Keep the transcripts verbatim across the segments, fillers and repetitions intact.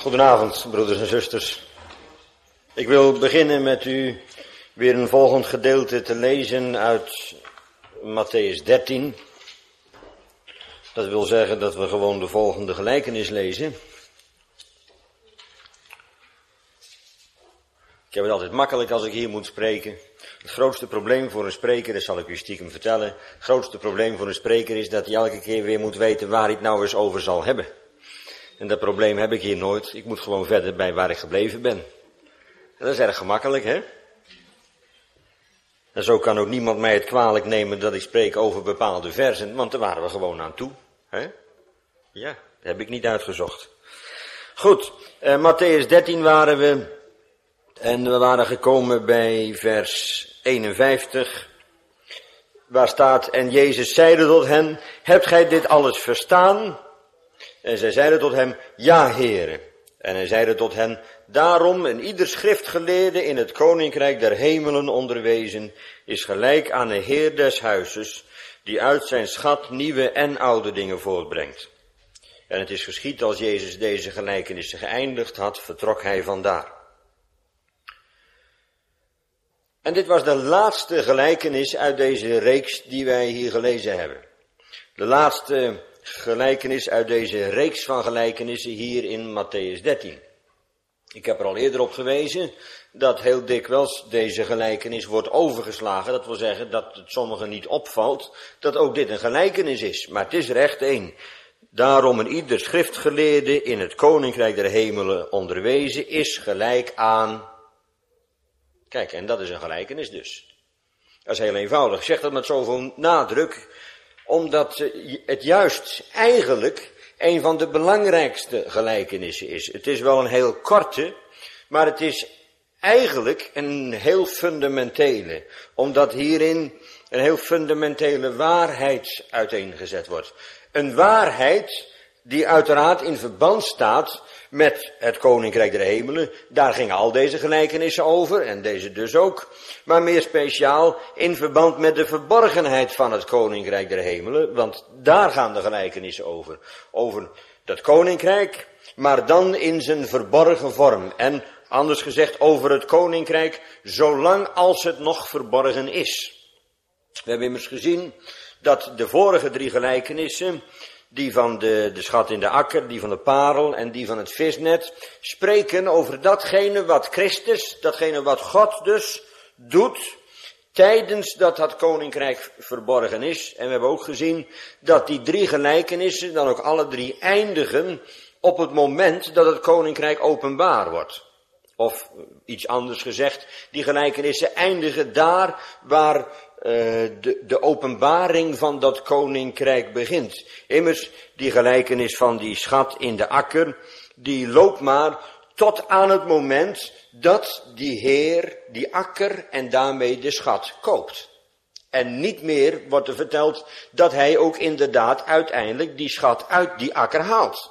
Goedenavond, broeders en zusters. Ik wil beginnen met u weer een volgend gedeelte te lezen uit Mattheüs dertien. Dat wil zeggen dat we gewoon de volgende gelijkenis lezen. Ik heb het altijd makkelijk als ik hier moet spreken. Het grootste probleem voor een spreker, dat zal ik u stiekem vertellen. Het grootste probleem voor een spreker is dat hij elke keer weer moet weten waar hij het nou eens over zal hebben. En dat probleem heb ik hier nooit. Ik moet gewoon verder bij waar ik gebleven ben. En dat is erg gemakkelijk, hè? En zo kan ook niemand mij het kwalijk nemen dat ik spreek over bepaalde versen, want daar waren we gewoon aan toe. Hè? Ja, dat heb ik niet uitgezocht. Goed, uh, Mattheüs dertien waren we. En we waren gekomen bij vers eenenvijftig. Waar staat, en Jezus zeide tot hen, hebt gij dit alles verstaan? En zij zeiden tot hem, ja, Heere. En hij zeide tot hen, daarom en ieder schriftgeleerde in het koninkrijk der hemelen onderwezen is gelijk aan een heer des huizes, die uit zijn schat nieuwe en oude dingen voortbrengt. En het is geschied als Jezus deze gelijkenissen geëindigd had, vertrok hij vandaar. En dit was de laatste gelijkenis uit deze reeks die wij hier gelezen hebben. De laatste gelijkenis uit deze reeks van gelijkenissen hier in Mattheüs dertien. Ik heb er al eerder op gewezen dat heel dikwijls deze gelijkenis wordt overgeslagen. Dat wil zeggen dat het sommigen niet opvalt dat ook dit een gelijkenis is. Maar het is er echt één. Daarom een ieder schriftgeleerde in het koninkrijk der hemelen onderwezen is gelijk aan... Kijk, en dat is een gelijkenis dus. Dat is heel eenvoudig. Ik zeg dat met zoveel nadruk, omdat het juist eigenlijk een van de belangrijkste gelijkenissen is. Het is wel een heel korte, maar het is eigenlijk een heel fundamentele. Omdat hierin een heel fundamentele waarheid uiteengezet wordt. Een waarheid die uiteraard in verband staat met het koninkrijk der hemelen. Daar gingen al deze gelijkenissen over, en deze dus ook. Maar meer speciaal in verband met de verborgenheid van het koninkrijk der hemelen. Want daar gaan de gelijkenissen over. Over dat koninkrijk, maar dan in zijn verborgen vorm. En anders gezegd over het koninkrijk, zolang als het nog verborgen is. We hebben immers gezien dat de vorige drie gelijkenissen, die van de, de schat in de akker, die van de parel en die van het visnet, spreken over datgene wat Christus, datgene wat God dus doet, tijdens dat dat koninkrijk verborgen is. En we hebben ook gezien dat die drie gelijkenissen dan ook alle drie eindigen op het moment dat het koninkrijk openbaar wordt. Of iets anders gezegd, die gelijkenissen eindigen daar waar Uh, de, de openbaring van dat koninkrijk begint. Immers, die gelijkenis van die schat in de akker, die loopt maar tot aan het moment dat die Heer die akker en daarmee de schat koopt. En niet meer wordt er verteld dat hij ook inderdaad uiteindelijk die schat uit die akker haalt.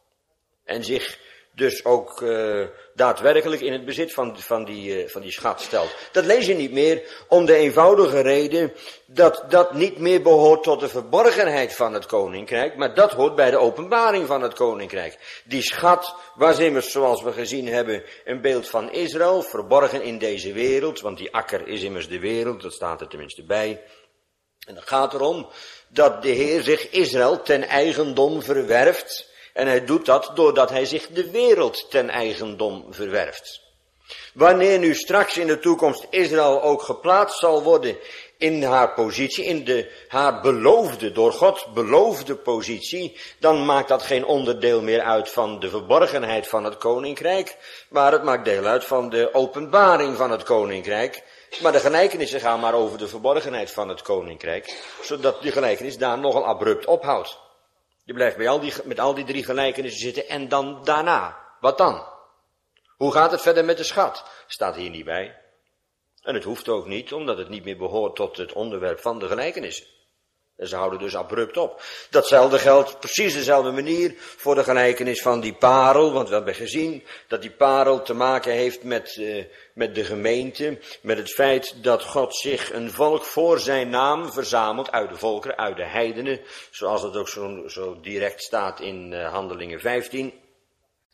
En zich dus ook uh, daadwerkelijk in het bezit van, van, die, uh, van die schat stelt. Dat lees je niet meer om de eenvoudige reden dat dat niet meer behoort tot de verborgenheid van het koninkrijk, maar dat hoort bij de openbaring van het koninkrijk. Die schat was immers, zoals we gezien hebben, een beeld van Israël, verborgen in deze wereld, want die akker is immers de wereld, dat staat er tenminste bij. En het gaat erom dat de Heer zich Israël ten eigendom verwerft. En hij doet dat doordat hij zich de wereld ten eigendom verwerft. Wanneer nu straks in de toekomst Israël ook geplaatst zal worden in haar positie, in de haar beloofde, door God beloofde positie, dan maakt dat geen onderdeel meer uit van de verborgenheid van het koninkrijk, maar het maakt deel uit van de openbaring van het koninkrijk. Maar de gelijkenissen gaan maar over de verborgenheid van het koninkrijk, zodat die gelijkenis daar nogal abrupt ophoudt. Je blijft bij al die, met al die drie gelijkenissen zitten en dan daarna. Wat dan? Hoe gaat het verder met de schat? Staat hier niet bij. En het hoeft ook niet, omdat het niet meer behoort tot het onderwerp van de gelijkenissen. En ze houden dus abrupt op. Datzelfde geldt precies dezelfde manier voor de gelijkenis van die parel. Want we hebben gezien dat die parel te maken heeft met, uh, met de gemeente. Met het feit dat God zich een volk voor zijn naam verzamelt uit de volkeren, uit de heidenen. Zoals het ook zo, zo direct staat in uh, Handelingen vijftien.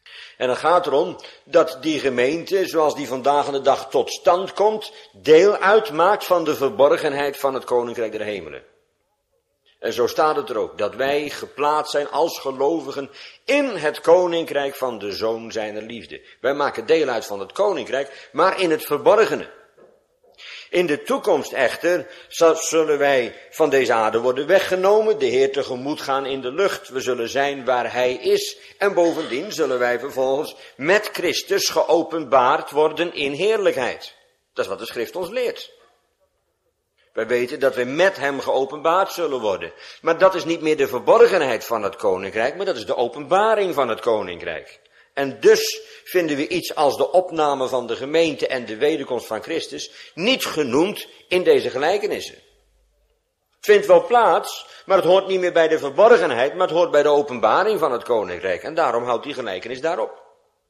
En het gaat erom dat die gemeente, zoals die vandaag aan de dag tot stand komt, deel uitmaakt van de verborgenheid van het Koninkrijk der Hemelen. En zo staat het er ook, dat wij geplaatst zijn als gelovigen in het Koninkrijk van de Zoon zijner liefde. Wij maken deel uit van het Koninkrijk, maar in het verborgene. In de toekomst echter zullen wij van deze aarde worden weggenomen, de Heer tegemoet gaan in de lucht. We zullen zijn waar Hij is en bovendien zullen wij vervolgens met Christus geopenbaard worden in heerlijkheid. Dat is wat de Schrift ons leert. Wij weten dat we met Hem geopenbaard zullen worden. Maar dat is niet meer de verborgenheid van het Koninkrijk, maar dat is de openbaring van het Koninkrijk. En dus vinden we iets als de opname van de gemeente en de wederkomst van Christus niet genoemd in deze gelijkenissen. Het vindt wel plaats, maar het hoort niet meer bij de verborgenheid, maar het hoort bij de openbaring van het Koninkrijk. En daarom houdt die gelijkenis daarop.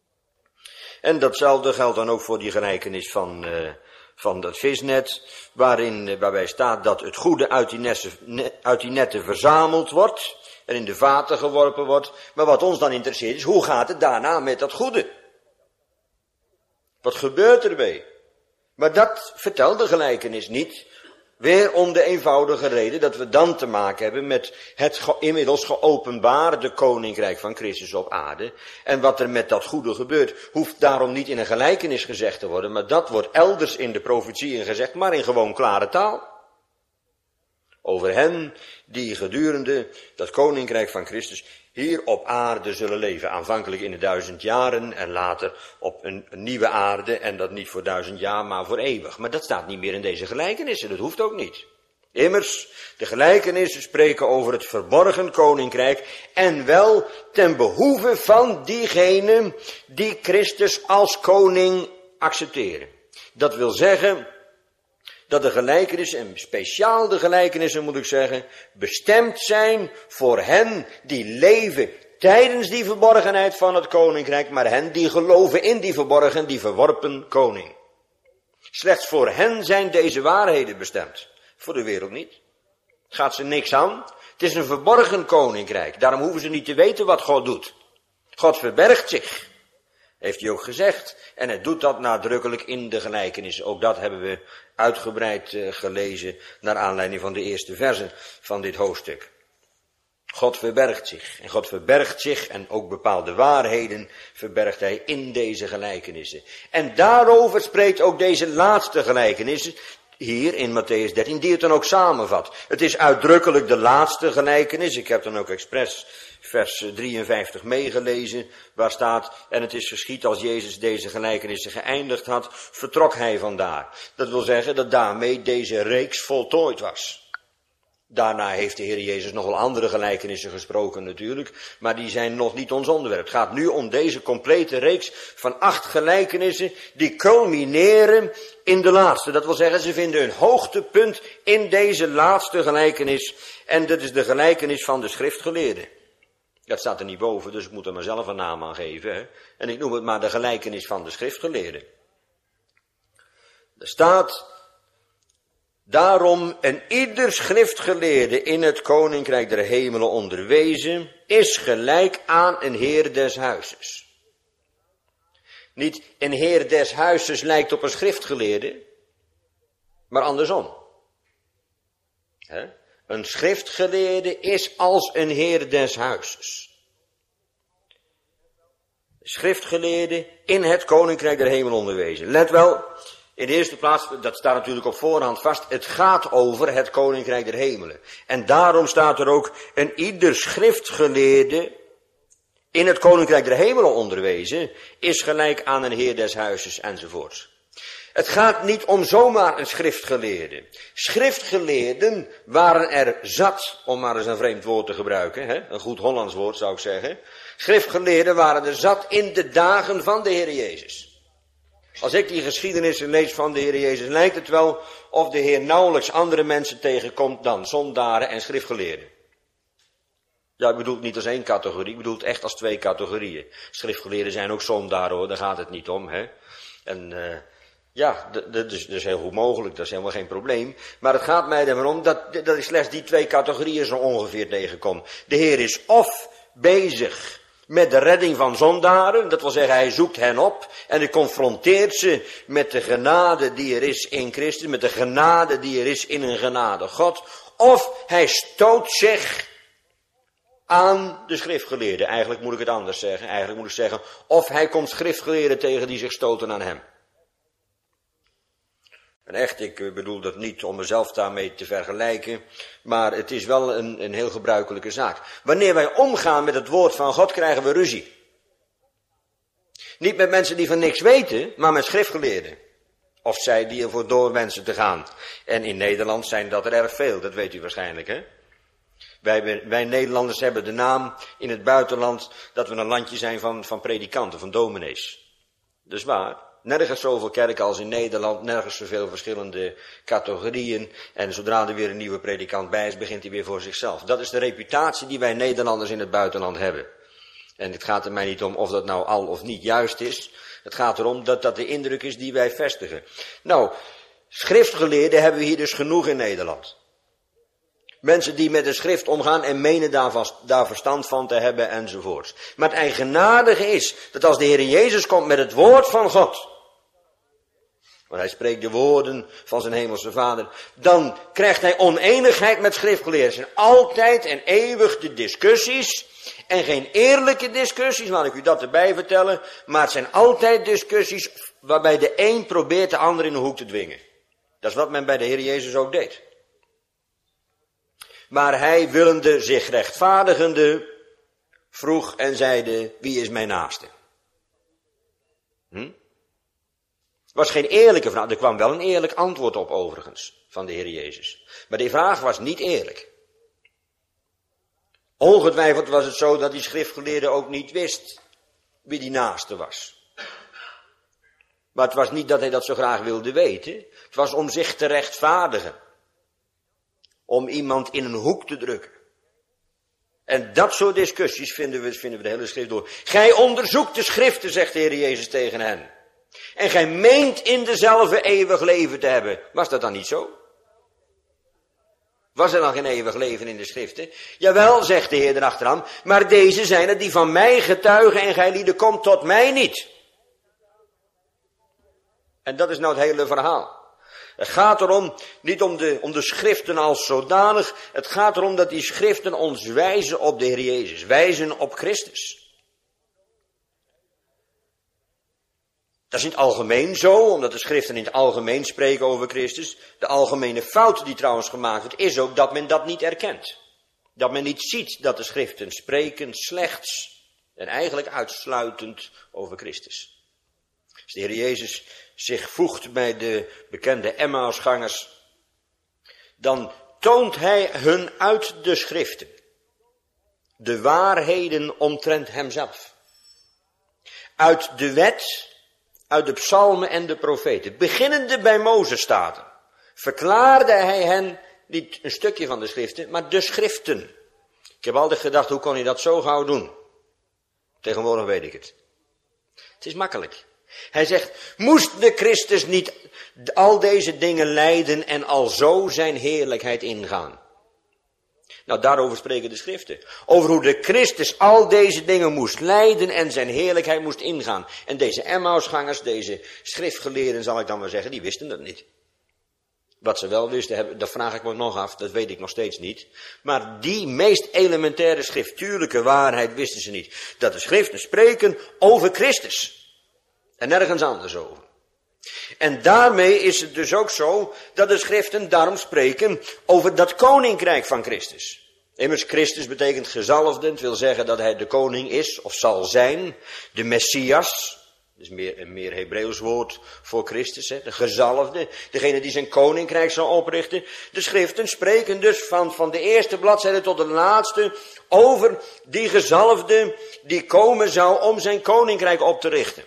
En datzelfde geldt dan ook voor die gelijkenis van, uh, van dat visnet, waarin, uh, waarbij staat dat het goede uit die, nessen, ne, uit die netten verzameld wordt en in de vaten geworpen wordt. Maar wat ons dan interesseert is, hoe gaat het daarna met dat goede? Wat gebeurt ermee? Maar dat vertelt de gelijkenis niet. Weer om de eenvoudige reden dat we dan te maken hebben met het ge- inmiddels geopenbaarde Koninkrijk van Christus op aarde. En wat er met dat goede gebeurt, hoeft daarom niet in een gelijkenis gezegd te worden. Maar dat wordt elders in de profetieën gezegd, maar in gewoon klare taal. Over hen die gedurende dat Koninkrijk van Christus hier op aarde zullen leven. Aanvankelijk in de duizend jaren en later op een, een nieuwe aarde. En dat niet voor duizend jaar, maar voor eeuwig. Maar dat staat niet meer in deze gelijkenissen. Dat hoeft ook niet. Immers, de gelijkenissen spreken over het verborgen Koninkrijk. En wel ten behoeve van diegenen die Christus als koning accepteren. Dat wil zeggen dat de gelijkenissen, en speciaal de gelijkenissen moet ik zeggen, bestemd zijn voor hen die leven tijdens die verborgenheid van het Koninkrijk, maar hen die geloven in die verborgen, die verworpen koning. Slechts voor hen zijn deze waarheden bestemd, voor de wereld niet. Gaat ze niks aan. Het is een verborgen koninkrijk, daarom hoeven ze niet te weten wat God doet. God verbergt zich. Heeft hij ook gezegd. En hij doet dat nadrukkelijk in de gelijkenissen. Ook dat hebben we uitgebreid uh, gelezen naar aanleiding van de eerste versen van dit hoofdstuk. God verbergt zich. En God verbergt zich en ook bepaalde waarheden verbergt hij in deze gelijkenissen. En daarover spreekt ook deze laatste gelijkenissen hier in Matthäus dertien, die het dan ook samenvat. Het is uitdrukkelijk de laatste gelijkenis. Ik heb dan ook expres vers drieënvijftig meegelezen, waar staat: en het is geschied als Jezus deze gelijkenissen geëindigd had, vertrok hij vandaar. Dat wil zeggen dat daarmee deze reeks voltooid was. Daarna heeft de Heer Jezus nog wel andere gelijkenissen gesproken natuurlijk, maar die zijn nog niet ons onderwerp. Het gaat nu om deze complete reeks van acht gelijkenissen die culmineren in de laatste. Dat wil zeggen, ze vinden hun hoogtepunt in deze laatste gelijkenis. En dat is de gelijkenis van de schriftgeleerden. Dat staat er niet boven, dus ik moet er maar zelf een naam aan geven. Hè? En ik noem het maar de gelijkenis van de schriftgeleerden. Er staat: daarom en ieder schriftgeleerde in het Koninkrijk der Hemelen onderwezen is gelijk aan een heer des huizes. Niet een heer des huizes lijkt op een schriftgeleerde, maar andersom. He? Een schriftgeleerde is als een heer des huizes. Schriftgeleerde in het Koninkrijk der Hemelen onderwezen. Let wel. In de eerste plaats, dat staat natuurlijk op voorhand vast, het gaat over het Koninkrijk der Hemelen. En daarom staat er ook: een ieder schriftgeleerde in het Koninkrijk der Hemelen onderwezen is gelijk aan een heer des huizes enzovoorts. Het gaat niet om zomaar een schriftgeleerde. Schriftgeleerden waren er zat, om maar eens een vreemd woord te gebruiken, hè? Een goed Hollands woord zou ik zeggen. Schriftgeleerden waren er zat in de dagen van de Heer Jezus. Als ik die geschiedenissen lees van de Heer Jezus, lijkt het wel of de Heer nauwelijks andere mensen tegenkomt dan zondaren en schriftgeleerden. Ja, ik bedoel het niet als één categorie, ik bedoel het echt als twee categorieën. Schriftgeleerden zijn ook zondaren hoor, daar gaat het niet om. Hè? En uh, ja, dat is, dat is heel goed mogelijk, dat is helemaal geen probleem. Maar het gaat mij er maar om dat, dat ik slechts die twee categorieën zo ongeveer tegenkom. De Heer is of bezig met de redding van zondaren. Dat wil zeggen, hij zoekt hen op en hij confronteert ze met de genade die er is in Christus, met de genade die er is in een genade God. Of hij stoot zich aan de schriftgeleerden. Eigenlijk moet ik het anders zeggen. Eigenlijk moet ik zeggen, of hij komt schriftgeleerden tegen die zich stoten aan hem. En echt, ik bedoel dat niet om mezelf daarmee te vergelijken, maar het is wel een, een heel gebruikelijke zaak. Wanneer wij omgaan met het woord van God, krijgen we ruzie. Niet met mensen die van niks weten, maar met schriftgeleerden. Of zij die ervoor door wensen te gaan. En in Nederland zijn dat er erg veel, dat weet u waarschijnlijk, hè? Wij, wij Nederlanders hebben de naam in het buitenland dat we een landje zijn van, van predikanten, van dominees. Dus waar. Nergens zoveel kerken als in Nederland, nergens zoveel verschillende categorieën. En zodra er weer een nieuwe predikant bij is, begint hij weer voor zichzelf. Dat is de reputatie die wij Nederlanders in het buitenland hebben. En het gaat er mij niet om of dat nou al of niet juist is. Het gaat erom dat dat de indruk is die wij vestigen. Nou, schriftgeleerden hebben we hier dus genoeg in Nederland. Mensen die met de schrift omgaan en menen daar, vast, daar verstand van te hebben enzovoorts. Maar het eigenaardige is dat als de Heer Jezus komt met het woord van God, want hij spreekt de woorden van zijn hemelse Vader, dan krijgt hij oneenigheid met schriftgeleerden. Het zijn altijd en eeuwig de discussies en geen eerlijke discussies, laat ik u dat erbij vertellen, maar het zijn altijd discussies waarbij de een probeert de ander in de hoek te dwingen. Dat is wat men bij de Heer Jezus ook deed. Maar hij, willende zich rechtvaardigende, vroeg en zeide, wie is mijn naaste? Hm? Het was geen eerlijke vraag, er kwam wel een eerlijk antwoord op overigens, van de Heer Jezus. Maar die vraag was niet eerlijk. Ongetwijfeld was het zo dat die schriftgeleerde ook niet wist wie die naaste was. Maar het was niet dat hij dat zo graag wilde weten, het was om zich te rechtvaardigen. Om iemand in een hoek te drukken. En dat soort discussies vinden we, vinden we de hele schrift door. Gij onderzoekt de schriften, zegt de Heer Jezus tegen hen. En gij meent in dezelfde eeuwig leven te hebben. Was dat dan niet zo? Was er dan geen eeuwig leven in de schriften? Jawel, zegt de Heer erachteraan. Maar deze zijn het die van mij getuigen en gij lieden komt tot mij niet. En dat is nou het hele verhaal. Het gaat erom, niet om de, om de schriften als zodanig, het gaat erom dat die schriften ons wijzen op de Heer Jezus, wijzen op Christus. Dat is in het algemeen zo, omdat de schriften in het algemeen spreken over Christus. De algemene fout die trouwens gemaakt wordt, is ook dat men dat niet erkent. Dat men niet ziet dat de schriften spreken slechts en eigenlijk uitsluitend over Christus. Als de Heer Jezus zich voegt bij de bekende Emmausgangers, dan toont hij hun uit de schriften de waarheden omtrent hemzelf. Uit de wet, uit de psalmen en de profeten, beginnende bij Mozes staat, verklaarde hij hen niet een stukje van de schriften, maar de schriften. Ik heb altijd gedacht, hoe kon hij dat zo gauw doen? Tegenwoordig weet ik het. Het is makkelijk. Hij zegt, moest de Christus niet al deze dingen lijden en alzo zijn heerlijkheid ingaan? Nou, daarover spreken de schriften. Over hoe de Christus al deze dingen moest lijden en zijn heerlijkheid moest ingaan. En deze Emmausgangers, deze schriftgeleerden zal ik dan maar zeggen, die wisten dat niet. Wat ze wel wisten, dat vraag ik me nog af, dat weet ik nog steeds niet. Maar die meest elementaire schriftuurlijke waarheid wisten ze niet. Dat de schriften spreken over Christus. En nergens anders over. En daarmee is het dus ook zo dat de schriften daarom spreken over dat koninkrijk van Christus. Immers, Christus betekent gezalfde. Het wil zeggen dat hij de koning is of zal zijn. De Messias. Dat is meer, een meer Hebreeuws woord voor Christus. Hè? De gezalfde. Degene die zijn koninkrijk zal oprichten. De schriften spreken dus van, van de eerste bladzijde tot de laatste over die gezalfde die komen zou om zijn koninkrijk op te richten.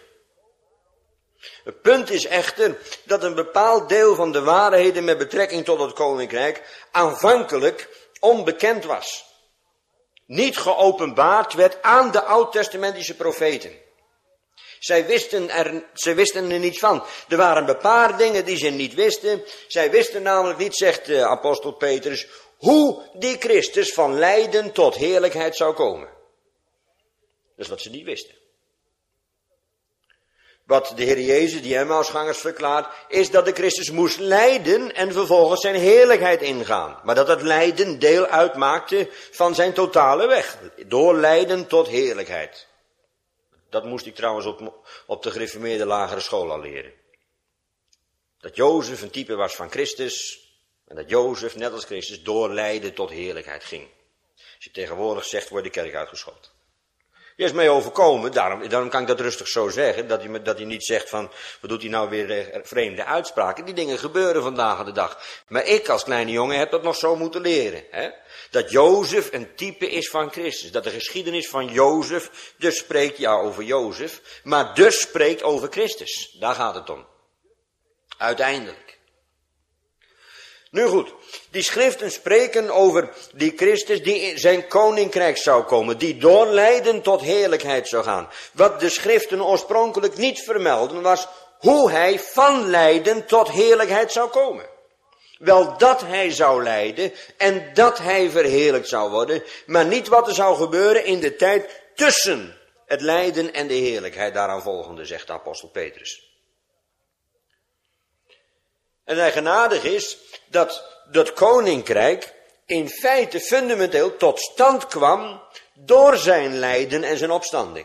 Het punt is echter dat een bepaald deel van de waarheden met betrekking tot het koninkrijk aanvankelijk onbekend was. Niet geopenbaard werd aan de oud-testamentische profeten. Zij wisten er, ze wisten er niets van. Er waren een paar dingen die ze niet wisten. Zij wisten namelijk niet, zegt de apostel Petrus, hoe die Christus van lijden tot heerlijkheid zou komen. Dat is wat ze niet wisten. Wat de Heer Jezus, die Emmausgangers verklaart, is dat de Christus moest lijden en vervolgens zijn heerlijkheid ingaan. Maar dat het lijden deel uitmaakte van zijn totale weg. Door lijden tot heerlijkheid. Dat moest ik trouwens op, op de gereformeerde lagere school al leren. Dat Jozef een type was van Christus. En dat Jozef, net als Christus, door lijden tot heerlijkheid ging. Als je tegenwoordig zegt, wordt de kerk uitgeschoten. Die is mij overkomen, daarom, daarom kan ik dat rustig zo zeggen, dat hij, dat hij niet zegt van, wat doet hij nou weer vreemde uitspraken. Die dingen gebeuren vandaag aan de dag. Maar ik als kleine jongen heb dat nog zo moeten leren. Hè? Dat Jozef een type is van Christus. Dat de geschiedenis van Jozef dus spreekt, ja over Jozef, maar dus spreekt over Christus. Daar gaat het om. Uiteindelijk. Nu goed, die schriften spreken over die Christus die in zijn koninkrijk zou komen, die door lijden tot heerlijkheid zou gaan. Wat de schriften oorspronkelijk niet vermelden was hoe hij van lijden tot heerlijkheid zou komen. Wel dat hij zou lijden en dat hij verheerlijkt zou worden, maar niet wat er zou gebeuren in de tijd tussen het lijden en de heerlijkheid daaraan volgende, zegt de apostel Petrus. En eigenaardig is dat dat koninkrijk in feite fundamenteel tot stand kwam door zijn lijden en zijn opstanding.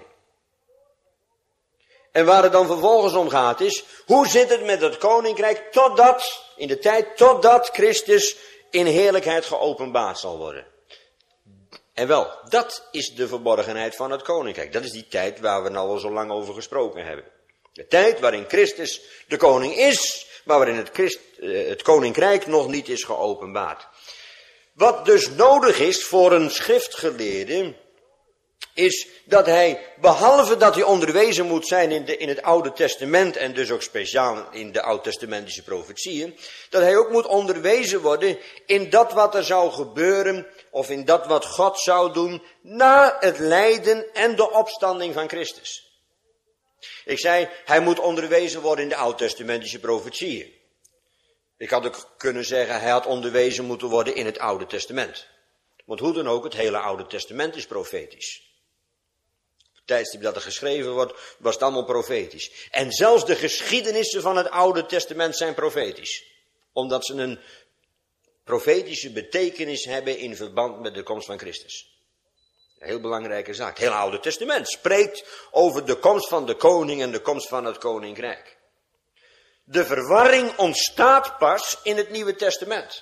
En waar het dan vervolgens om gaat is, hoe zit het met dat koninkrijk totdat, in de tijd totdat Christus in heerlijkheid geopenbaard zal worden. En wel, dat is de verborgenheid van het koninkrijk. Dat is die tijd waar we nou al zo lang over gesproken hebben. De tijd waarin Christus de koning is, maar waarin het, Christ, het koninkrijk nog niet is geopenbaard. Wat dus nodig is voor een schriftgeleerde, is dat hij, behalve dat hij onderwezen moet zijn in, de, in het Oude Testament en dus ook speciaal in de Oud-testamentische profetieën, dat hij ook moet onderwezen worden in dat wat er zou gebeuren, of in dat wat God zou doen, na het lijden en de opstanding van Christus. Ik zei, hij moet onderwezen worden in de Oud-testamentische profetieën. Ik had ook kunnen zeggen, hij had onderwezen moeten worden in het Oude Testament. Want hoe dan ook, het hele Oude Testament is profetisch. Op het tijdstip dat er geschreven wordt, was het allemaal profetisch. En zelfs de geschiedenissen van het Oude Testament zijn profetisch. Omdat ze een profetische betekenis hebben in verband met de komst van Christus. Een heel belangrijke zaak. Het hele Oude Testament spreekt over de komst van de koning en de komst van het koninkrijk. De verwarring ontstaat pas in het Nieuwe Testament.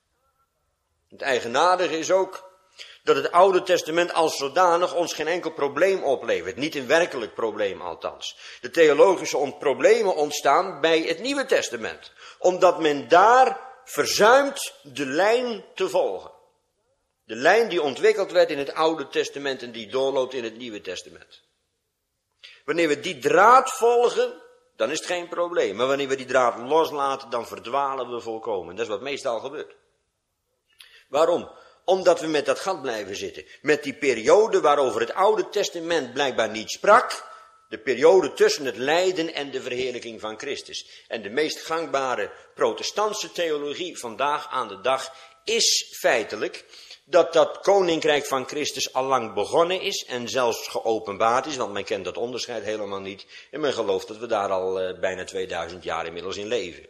Het eigenaardige is ook dat het Oude Testament als zodanig ons geen enkel probleem oplevert. Niet een werkelijk probleem althans. De theologische problemen ontstaan bij het Nieuwe Testament. Omdat men daar verzuimt de lijn te volgen. De lijn die ontwikkeld werd in het Oude Testament en die doorloopt in het Nieuwe Testament. Wanneer we die draad volgen, dan is het geen probleem. Maar wanneer we die draad loslaten, dan verdwalen we volkomen. Dat is wat meestal gebeurt. Waarom? Omdat we met dat gat blijven zitten. Met die periode waarover het Oude Testament blijkbaar niet sprak. De periode tussen het lijden en de verheerlijking van Christus. En de meest gangbare protestantse theologie vandaag aan de dag is feitelijk dat dat koninkrijk van Christus al lang begonnen is en zelfs geopenbaard is, want men kent dat onderscheid helemaal niet. En men gelooft dat we daar al uh, bijna tweeduizend jaar inmiddels in leven.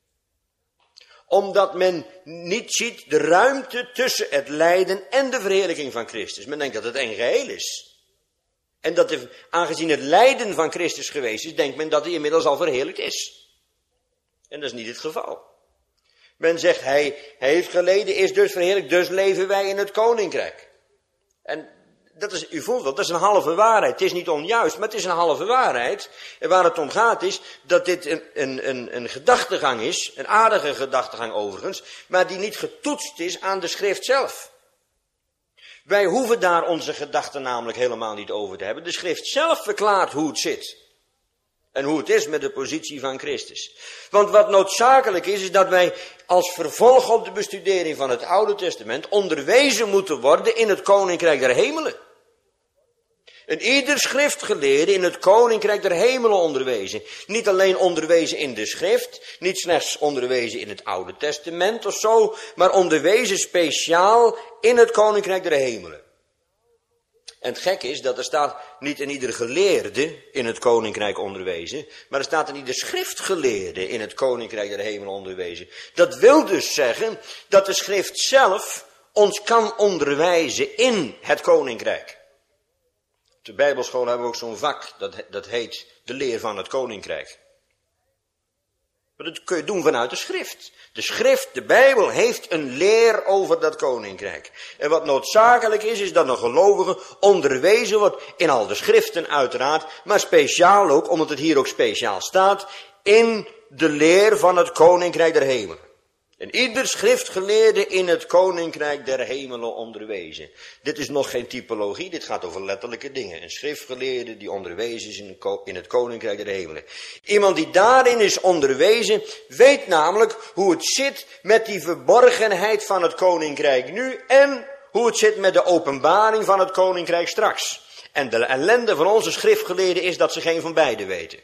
Omdat men niet ziet de ruimte tussen het lijden en de verheerlijking van Christus. Men denkt dat het één geheel is. En dat de, aangezien het lijden van Christus geweest is, denkt men dat hij inmiddels al verheerlijkt is. En dat is niet het geval. Men zegt, hij, hij heeft geleden, is dus verheerlijkt, dus leven wij in het koninkrijk. En dat is, u voelt wel, dat is een halve waarheid. Het is niet onjuist, maar het is een halve waarheid. En waar het om gaat is dat dit een, een, een, een gedachtegang is, een aardige gedachtegang overigens, maar die niet getoetst is aan de schrift zelf. Wij hoeven daar onze gedachten namelijk helemaal niet over te hebben. De schrift zelf verklaart hoe het zit. En hoe het is met de positie van Christus. Want wat noodzakelijk is, is dat wij als vervolg op de bestudering van het Oude Testament onderwezen moeten worden in het Koninkrijk der Hemelen. En ieder schriftgeleerde in het Koninkrijk der Hemelen onderwezen. Niet alleen onderwezen in de schrift, niet slechts onderwezen in het Oude Testament of zo, maar onderwezen speciaal in het Koninkrijk der Hemelen. En het gekke is dat er staat niet in ieder geleerde in het koninkrijk onderwezen, maar er staat in ieder schriftgeleerde in het koninkrijk der hemelen onderwezen. Dat wil dus zeggen dat de schrift zelf ons kan onderwijzen in het koninkrijk. Op de Bijbelschool hebben we ook zo'n vak, dat, dat heet de leer van het koninkrijk. Maar dat kun je doen vanuit de schrift. De schrift, de Bijbel, heeft een leer over dat koninkrijk. En wat noodzakelijk is, is dat een gelovige onderwezen wordt in al de schriften uiteraard, maar speciaal ook, omdat het hier ook speciaal staat, in de leer van het koninkrijk der hemelen. En ieder schriftgeleerde in het koninkrijk der hemelen onderwezen. Dit is nog geen typologie, dit gaat over letterlijke dingen. Een schriftgeleerde die onderwezen is in het koninkrijk der hemelen. Iemand die daarin is onderwezen, weet namelijk hoe het zit met die verborgenheid van het koninkrijk nu en hoe het zit met de openbaring van het koninkrijk straks. En de ellende van onze schriftgeleerden is dat ze geen van beide weten.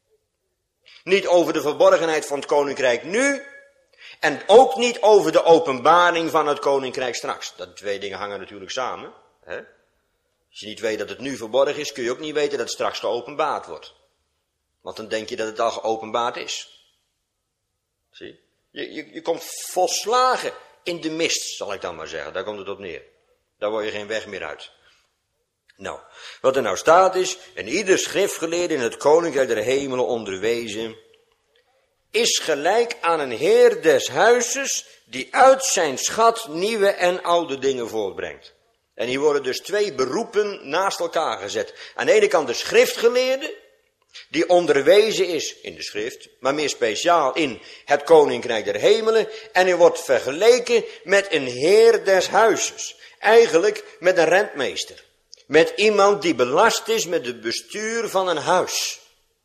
Niet over de verborgenheid van het koninkrijk nu, en ook niet over de openbaring van het koninkrijk straks. Dat twee dingen hangen natuurlijk samen. Hè? Als je niet weet dat het nu verborgen is, kun je ook niet weten dat het straks geopenbaard wordt. Want dan denk je dat het al geopenbaard is. Zie? Je, je, je komt volslagen in de mist, zal ik dan maar zeggen. Daar komt het op neer. Daar word je geen weg meer uit. Nou, wat er nou staat is, en ieder schriftgeleerde in het koninkrijk der hemelen onderwezen is gelijk aan een heer des huizes die uit zijn schat nieuwe en oude dingen voortbrengt. En hier worden dus twee beroepen naast elkaar gezet. Aan de ene kant de schriftgeleerde, die onderwezen is in de schrift, maar meer speciaal in het koninkrijk der hemelen. En hij wordt vergeleken met een heer des huizes. Eigenlijk met een rentmeester. Met iemand die belast is met het bestuur van een huis.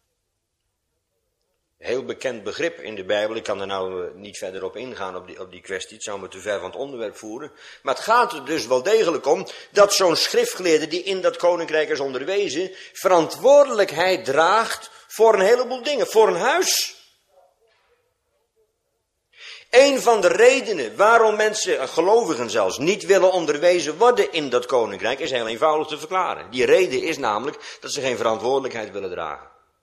Heel bekend begrip in de Bijbel. Ik kan er nou niet verder op ingaan op die, op die kwestie. Het zou me te ver van het onderwerp voeren. Maar het gaat er dus wel degelijk om dat zo'n schriftgeleerde die in dat koninkrijk is onderwezen, verantwoordelijkheid draagt voor een heleboel dingen. Voor een huis. Een van de redenen waarom mensen, gelovigen zelfs, niet willen onderwezen worden in dat koninkrijk is heel eenvoudig te verklaren. Die reden is namelijk dat ze geen verantwoordelijkheid willen dragen.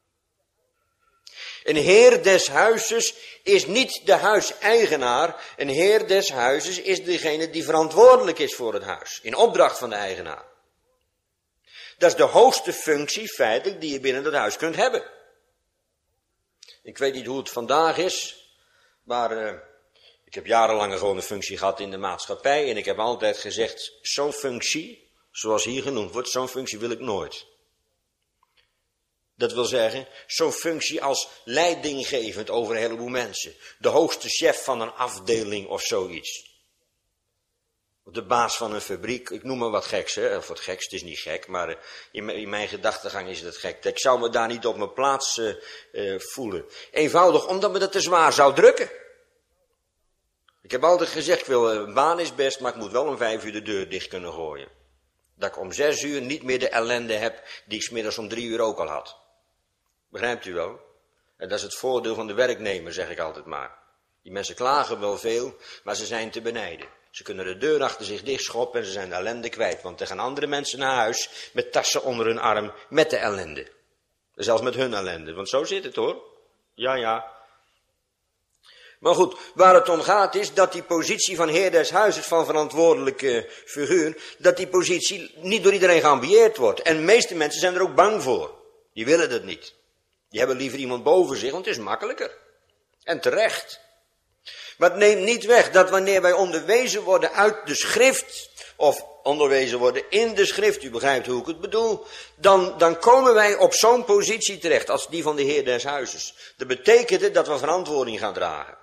Een heer des huizes is niet de huiseigenaar. Een heer des huizes is degene die verantwoordelijk is voor het huis. In opdracht van de eigenaar. Dat is de hoogste functie feitelijk die je binnen dat huis kunt hebben. Ik weet niet hoe het vandaag is. Maar uh, ik heb jarenlang gewoon een functie gehad in de maatschappij. En ik heb altijd gezegd, zo'n functie, zoals hier genoemd wordt, zo'n functie wil ik nooit. Dat wil zeggen, zo'n functie als leidinggevend over een heleboel mensen. De hoogste chef van een afdeling of zoiets. Of de baas van een fabriek, ik noem maar wat geks, hè. Of wat geks, het is niet gek, maar in, in mijn gedachtegang is het gek. Ik zou me daar niet op mijn plaats uh, uh, voelen. Eenvoudig omdat me dat te zwaar zou drukken. Ik heb altijd gezegd, ik wil, een baan is best, maar ik moet wel om vijf uur de deur dicht kunnen gooien. Dat ik om zes uur niet meer de ellende heb die ik 's middags om drie uur ook al had. Begrijpt u wel? En dat is het voordeel van de werknemer, zeg ik altijd maar. Die mensen klagen wel veel, maar ze zijn te benijden. Ze kunnen de deur achter zich dichtschoppen en ze zijn de ellende kwijt. Want er gaan andere mensen naar huis met tassen onder hun arm met de ellende. Zelfs met hun ellende, want zo zit het hoor. Ja, ja. Maar goed, waar het om gaat is dat die positie van heer des huizes, van verantwoordelijke figuur, dat die positie niet door iedereen geambieerd wordt. En de meeste mensen zijn er ook bang voor. Die willen dat niet. Die hebben liever iemand boven zich, want het is makkelijker. En terecht. Maar het neemt niet weg dat wanneer wij onderwezen worden uit de schrift, of onderwezen worden in de schrift, u begrijpt hoe ik het bedoel, dan, dan komen wij op zo'n positie terecht als die van de heer des huizes. Dat betekent het dat we verantwoording gaan dragen.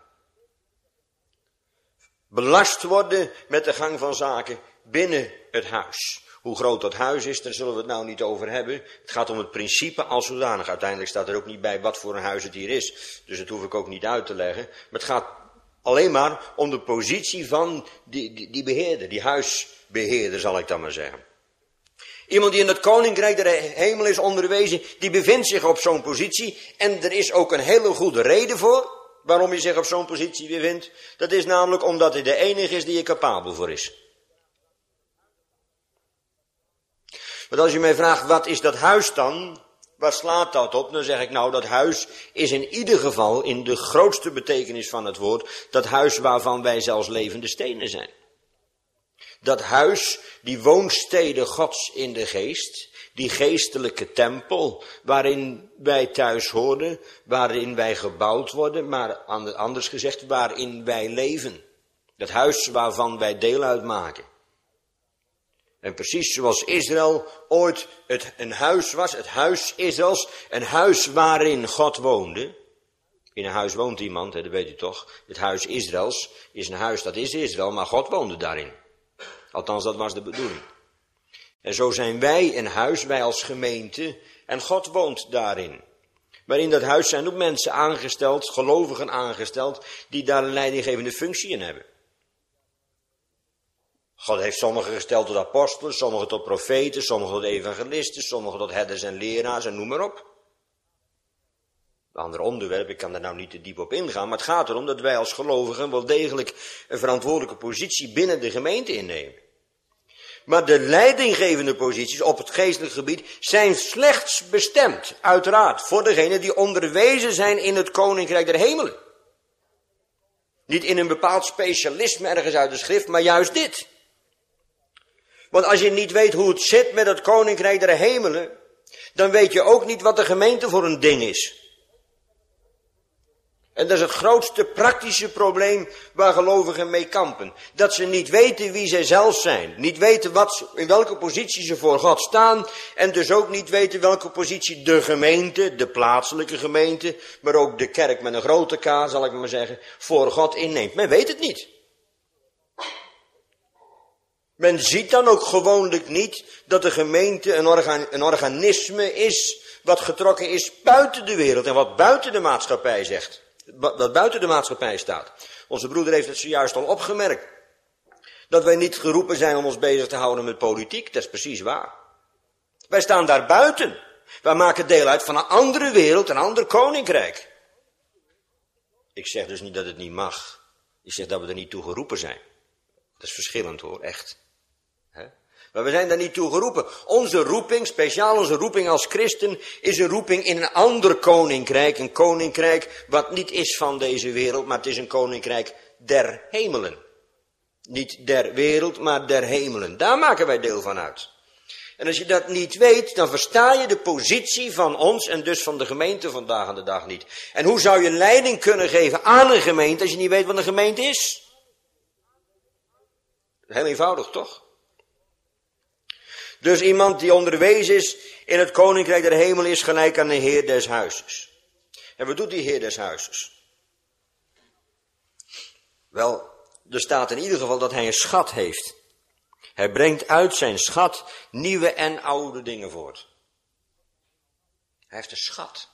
Belast worden met de gang van zaken binnen het huis. Hoe groot dat huis is, daar zullen we het nou niet over hebben. Het gaat om het principe als zodanig. Uiteindelijk staat er ook niet bij wat voor een huis het hier is. Dus dat hoef ik ook niet uit te leggen. Maar het gaat alleen maar om de positie van die, die, die beheerder, die huisbeheerder zal ik dan maar zeggen. Iemand die in het koninkrijk der hemel is onderwezen, die bevindt zich op zo'n positie. En er is ook een hele goede reden voor waarom hij zich op zo'n positie bevindt. Dat is namelijk omdat hij de enige is die er capabel voor is. Want als u mij vraagt, wat is dat huis dan? Waar slaat dat op? Dan zeg ik, nou, dat huis is in ieder geval, in de grootste betekenis van het woord, dat huis waarvan wij zelfs levende stenen zijn. Dat huis, die woonstede Gods in de geest, die geestelijke tempel, waarin wij thuis horen, waarin wij gebouwd worden, maar anders gezegd, waarin wij leven. Dat huis waarvan wij deel uitmaken. En precies zoals Israël ooit het, een huis was, het huis Israëls, een huis waarin God woonde. In een huis woont iemand, hè, dat weet u toch. Het huis Israëls is een huis, dat is Israël, maar God woonde daarin. Althans, dat was de bedoeling. En zo zijn wij een huis, wij als gemeente, en God woont daarin. Maar in dat huis zijn ook mensen aangesteld, gelovigen aangesteld, die daar een leidinggevende functie in hebben. God heeft sommigen gesteld tot apostelen, sommigen tot profeten, sommigen tot evangelisten, sommigen tot herders en leraars en noem maar op. Een ander onderwerp, ik kan daar nou niet te diep op ingaan, maar het gaat erom dat wij als gelovigen wel degelijk een verantwoordelijke positie binnen de gemeente innemen. Maar de leidinggevende posities op het geestelijk gebied zijn slechts bestemd, uiteraard, voor degenen die onderwezen zijn in het koninkrijk der hemelen. Niet in een bepaald specialisme ergens uit de schrift, maar juist dit. Want als je niet weet hoe het zit met het koninkrijk der hemelen, dan weet je ook niet wat de gemeente voor een ding is. En dat is het grootste praktische probleem waar gelovigen mee kampen. Dat ze niet weten wie zij zelf zijn. Niet weten wat, in welke positie ze voor God staan. En dus ook niet weten welke positie de gemeente, de plaatselijke gemeente, maar ook de kerk met een grote K, zal ik maar zeggen, voor God inneemt. Men weet het niet. Men ziet dan ook gewoonlijk niet dat de gemeente een, orga, een organisme is wat getrokken is buiten de wereld en wat buiten de maatschappij zegt. Wat buiten de maatschappij staat. Onze broeder heeft het zojuist al opgemerkt. Dat wij niet geroepen zijn om ons bezig te houden met politiek, dat is precies waar. Wij staan daar buiten. Wij maken deel uit van een andere wereld, een ander koninkrijk. Ik zeg dus niet dat het niet mag. Ik zeg dat we er niet toe geroepen zijn. Dat is verschillend hoor, echt. He? Maar we zijn daar niet toe geroepen. Onze roeping, speciaal onze roeping als christen, is een roeping in een ander koninkrijk. Een koninkrijk wat niet is van deze wereld, maar het is een koninkrijk der hemelen. Niet der wereld, maar der hemelen. Daar maken wij deel van uit. En als je dat niet weet, dan versta je de positie van ons en dus van de gemeente vandaag aan de dag niet. En hoe zou je leiding kunnen geven aan een gemeente als je niet weet wat een gemeente is? Heel eenvoudig, toch? Dus iemand die onderwezen is in het koninkrijk der hemel is gelijk aan de heer des huizes. En wat doet die heer des huizes? Wel, er staat in ieder geval dat hij een schat heeft. Hij brengt uit zijn schat nieuwe en oude dingen voort. Hij heeft een schat.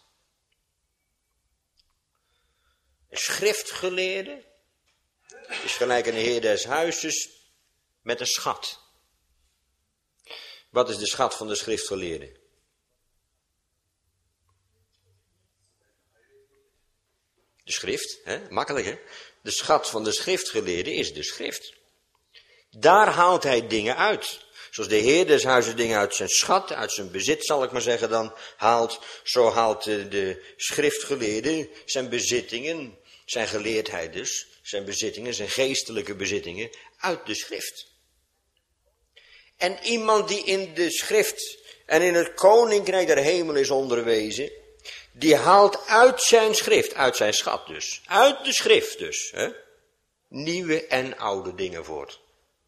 Een schriftgeleerde is gelijk aan de heer des huizes met een schat. Wat is de schat van de schriftgeleerde? De schrift, hè? Makkelijk hè? De schat van de schriftgeleerde is de schrift. Daar haalt hij dingen uit. Zoals de heer des huizes dingen uit zijn schat, uit zijn bezit zal ik maar zeggen dan, haalt. Zo haalt de, de schriftgeleerde zijn bezittingen, zijn geleerdheid dus, zijn bezittingen, zijn geestelijke bezittingen, uit de schrift. En iemand die in de schrift en in het koninkrijk der hemel is onderwezen, die haalt uit zijn schrift, uit zijn schat dus, uit de schrift dus, hè, nieuwe en oude dingen voort.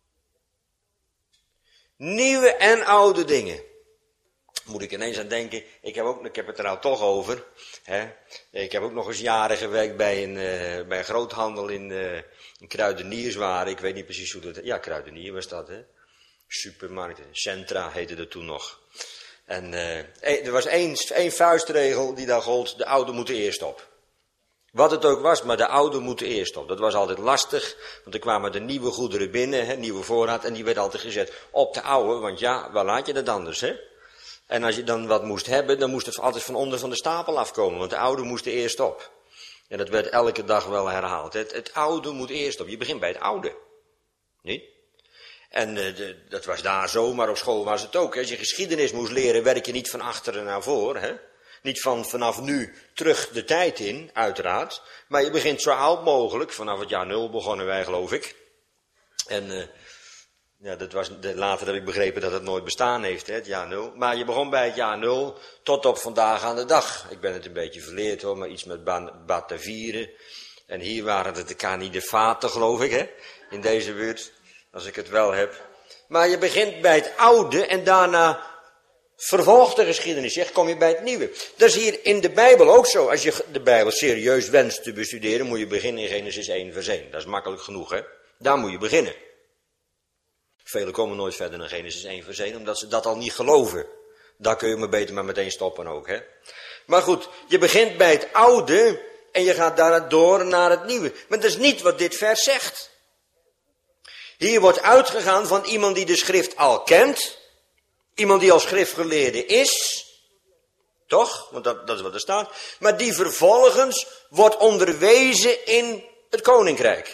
Nieuwe en oude dingen. Moet ik ineens aan denken, ik heb, ook, ik heb het er nou toch over. Hè. Ik heb ook nog eens jaren gewerkt bij een, uh, bij een groothandel in, uh, in kruidenierswaren. Ik weet niet precies hoe dat... Ja, kruidenier was dat, hè. Supermarkten, Centra heette dat toen nog. En uh, er was één, één vuistregel die daar gold, de oude moeten eerst op. Wat het ook was, maar de oude moeten eerst op. Dat was altijd lastig, want er kwamen de nieuwe goederen binnen, hè, nieuwe voorraad, en die werd altijd gezet op de oude, want ja, waar laat je dat anders, hè? En als je dan wat moest hebben, dan moest het altijd van onder van de stapel afkomen, want de oude moest er eerst op. En dat werd elke dag wel herhaald. Het, het oude moet eerst op, je begint bij het oude. Niet? En uh, de, dat was daar zo, maar op school was het ook. Als je geschiedenis moest leren, werk je niet van achteren naar voren. Hè? Niet van vanaf nu terug de tijd in, uiteraard. Maar je begint zo oud mogelijk. Vanaf het jaar nul begonnen wij, geloof ik. En uh, ja, dat was, de, later heb ik begrepen dat het nooit bestaan heeft, hè, het jaar nul. Maar je begon bij het jaar nul tot op vandaag aan de dag. Ik ben het een beetje verleerd hoor, maar iets met Batavieren. En hier waren het de Canidefaten, geloof ik, hè, in deze buurt. Als ik het wel heb. Maar je begint bij het oude en daarna vervolgt de geschiedenis. Zeg, kom je bij het nieuwe. Dat is hier in de Bijbel ook zo. Als je de Bijbel serieus wenst te bestuderen, moet je beginnen in Genesis één vers één. Dat is makkelijk genoeg, hè. Daar moet je beginnen. Velen komen nooit verder dan Genesis één vers één, omdat ze dat al niet geloven. Daar kun je maar beter maar meteen stoppen ook, hè. Maar goed, je begint bij het oude en je gaat daarna door naar het nieuwe. Maar dat is niet wat dit vers zegt. Hier wordt uitgegaan van iemand die de schrift al kent. Iemand die al schriftgeleerde is. Toch? Want dat, dat is wat er staat. Maar die vervolgens wordt onderwezen in het koninkrijk.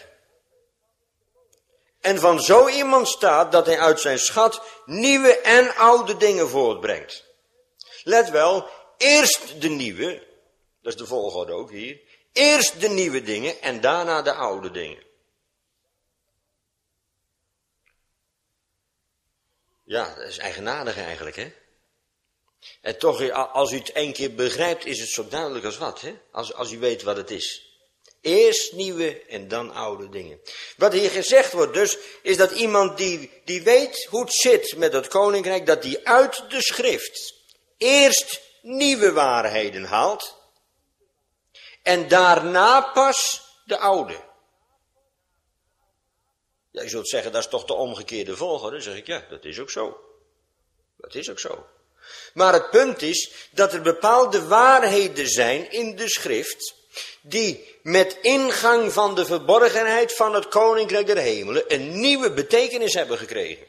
En van zo iemand staat dat hij uit zijn schat nieuwe en oude dingen voortbrengt. Let wel, eerst de nieuwe. Dat is de volgorde ook hier. Eerst de nieuwe dingen en daarna de oude dingen. Ja, dat is eigenaardig eigenlijk, hè. En toch, als u het één keer begrijpt, is het zo duidelijk als wat, hè. Als, als u weet wat het is. Eerst nieuwe en dan oude dingen. Wat hier gezegd wordt dus, is dat iemand die, die weet hoe het zit met het koninkrijk, dat die uit de schrift eerst nieuwe waarheden haalt en daarna pas de oude. Ja, je zult zeggen, dat is toch de omgekeerde volgorde. Dan zeg ik, ja, dat is ook zo. Dat is ook zo. Maar het punt is dat er bepaalde waarheden zijn in de schrift die met ingang van de verborgenheid van het koninkrijk der hemelen een nieuwe betekenis hebben gekregen.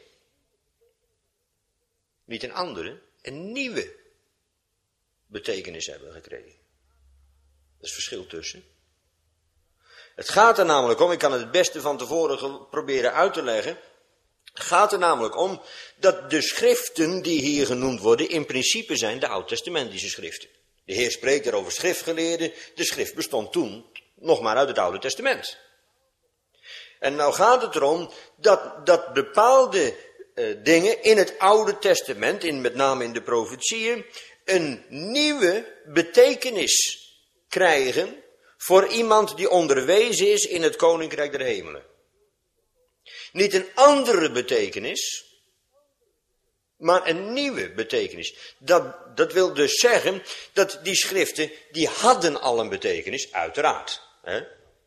Niet een andere, een nieuwe betekenis hebben gekregen. Dat is verschil tussen. Het gaat er namelijk om, ik kan het het beste van tevoren proberen uit te leggen. Het gaat er namelijk om dat de schriften die hier genoemd worden in principe zijn de oud-testamentische schriften. De Heer spreekt er over schriftgeleerden. De schrift bestond toen nog maar uit het Oude Testament. En nou gaat het erom dat, dat bepaalde uh, dingen in het Oude Testament, in, met name in de profetieën, een nieuwe betekenis krijgen voor iemand die onderwezen is in het koninkrijk der hemelen. Niet een andere betekenis, maar een nieuwe betekenis. Dat, dat wil dus zeggen dat die schriften, die hadden al een betekenis, uiteraard. Hè?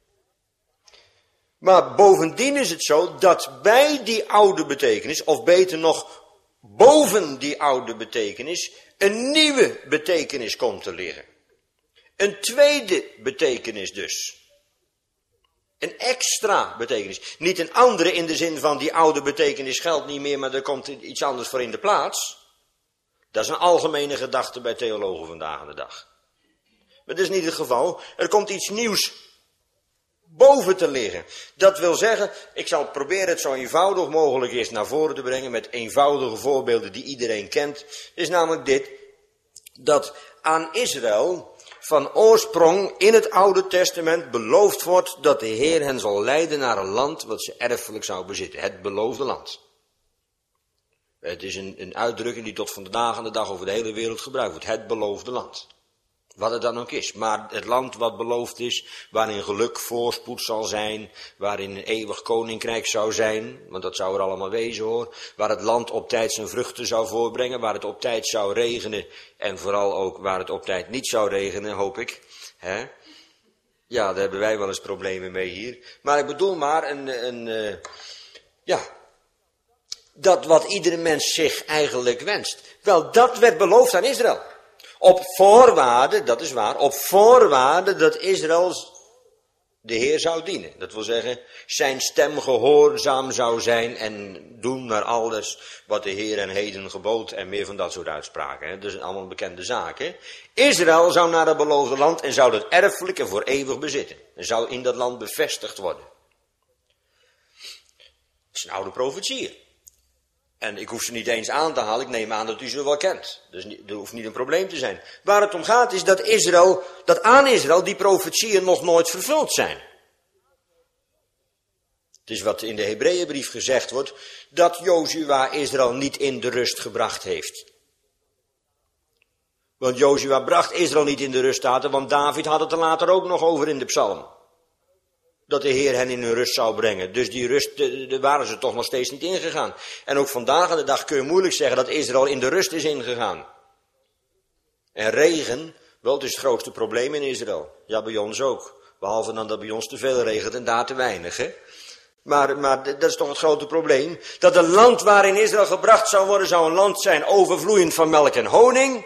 Maar bovendien is het zo dat bij die oude betekenis, of beter nog boven die oude betekenis, een nieuwe betekenis komt te liggen. Een tweede betekenis dus. Een extra betekenis. Niet een andere in de zin van die oude betekenis geldt niet meer, maar er komt iets anders voor in de plaats. Dat is een algemene gedachte bij theologen vandaag aan de dag. Maar dat is niet het geval. Er komt iets nieuws boven te liggen. Dat wil zeggen, ik zal proberen het zo eenvoudig mogelijk eerst naar voren te brengen met eenvoudige voorbeelden die iedereen kent. Is namelijk dit, dat aan Israël van oorsprong in het Oude Testament beloofd wordt dat de Heer hen zal leiden naar een land wat ze erfelijk zou bezitten. Het beloofde land. Het is een, een uitdrukking die tot vandaag aan de dag over de hele wereld gebruikt wordt. Het beloofde land. Wat het dan ook is. Maar het land wat beloofd is, waarin geluk, voorspoed zal zijn, waarin een eeuwig koninkrijk zou zijn, want dat zou er allemaal wezen hoor. Waar het land op tijd zijn vruchten zou voorbrengen, waar het op tijd zou regenen en vooral ook waar het op tijd niet zou regenen, hoop ik. Hè? Ja, daar hebben wij wel eens problemen mee hier. Maar ik bedoel maar een, een uh, ja, dat wat iedere mens zich eigenlijk wenst. Wel, dat werd beloofd aan Israël. Op voorwaarde, dat is waar, op voorwaarde dat Israël de Heer zou dienen. Dat wil zeggen, zijn stem gehoorzaam zou zijn en doen naar alles wat de Heer hen heden gebood en meer van dat soort uitspraken. Hè. Dat is allemaal bekende zaken. Israël zou naar het beloofde land en zou dat erfelijk en voor eeuwig bezitten. En zou in dat land bevestigd worden. Dat is een oude profetie. En ik hoef ze niet eens aan te halen, ik neem aan dat u ze wel kent. Dus niet, er hoeft niet een probleem te zijn. Waar het om gaat is dat Israël, dat aan Israël die profetieën nog nooit vervuld zijn. Het is wat in de Hebreeënbrief gezegd wordt, dat Jozua Israël niet in de rust gebracht heeft. Want Jozua bracht Israël niet in de rust, staat er, want David had het er later ook nog over in de psalm. Dat de Heer hen in hun rust zou brengen. Dus die rust, daar waren ze toch nog steeds niet ingegaan. En ook vandaag aan de dag kun je moeilijk zeggen dat Israël in de rust is ingegaan. En regen, wel, het is het grootste probleem in Israël. Ja, bij ons ook. Behalve dan dat bij ons te veel regent en daar te weinig, hè. Maar, maar dat is toch het grote probleem. Dat een land waarin Israël gebracht zou worden, zou een land zijn overvloeiend van melk en honing.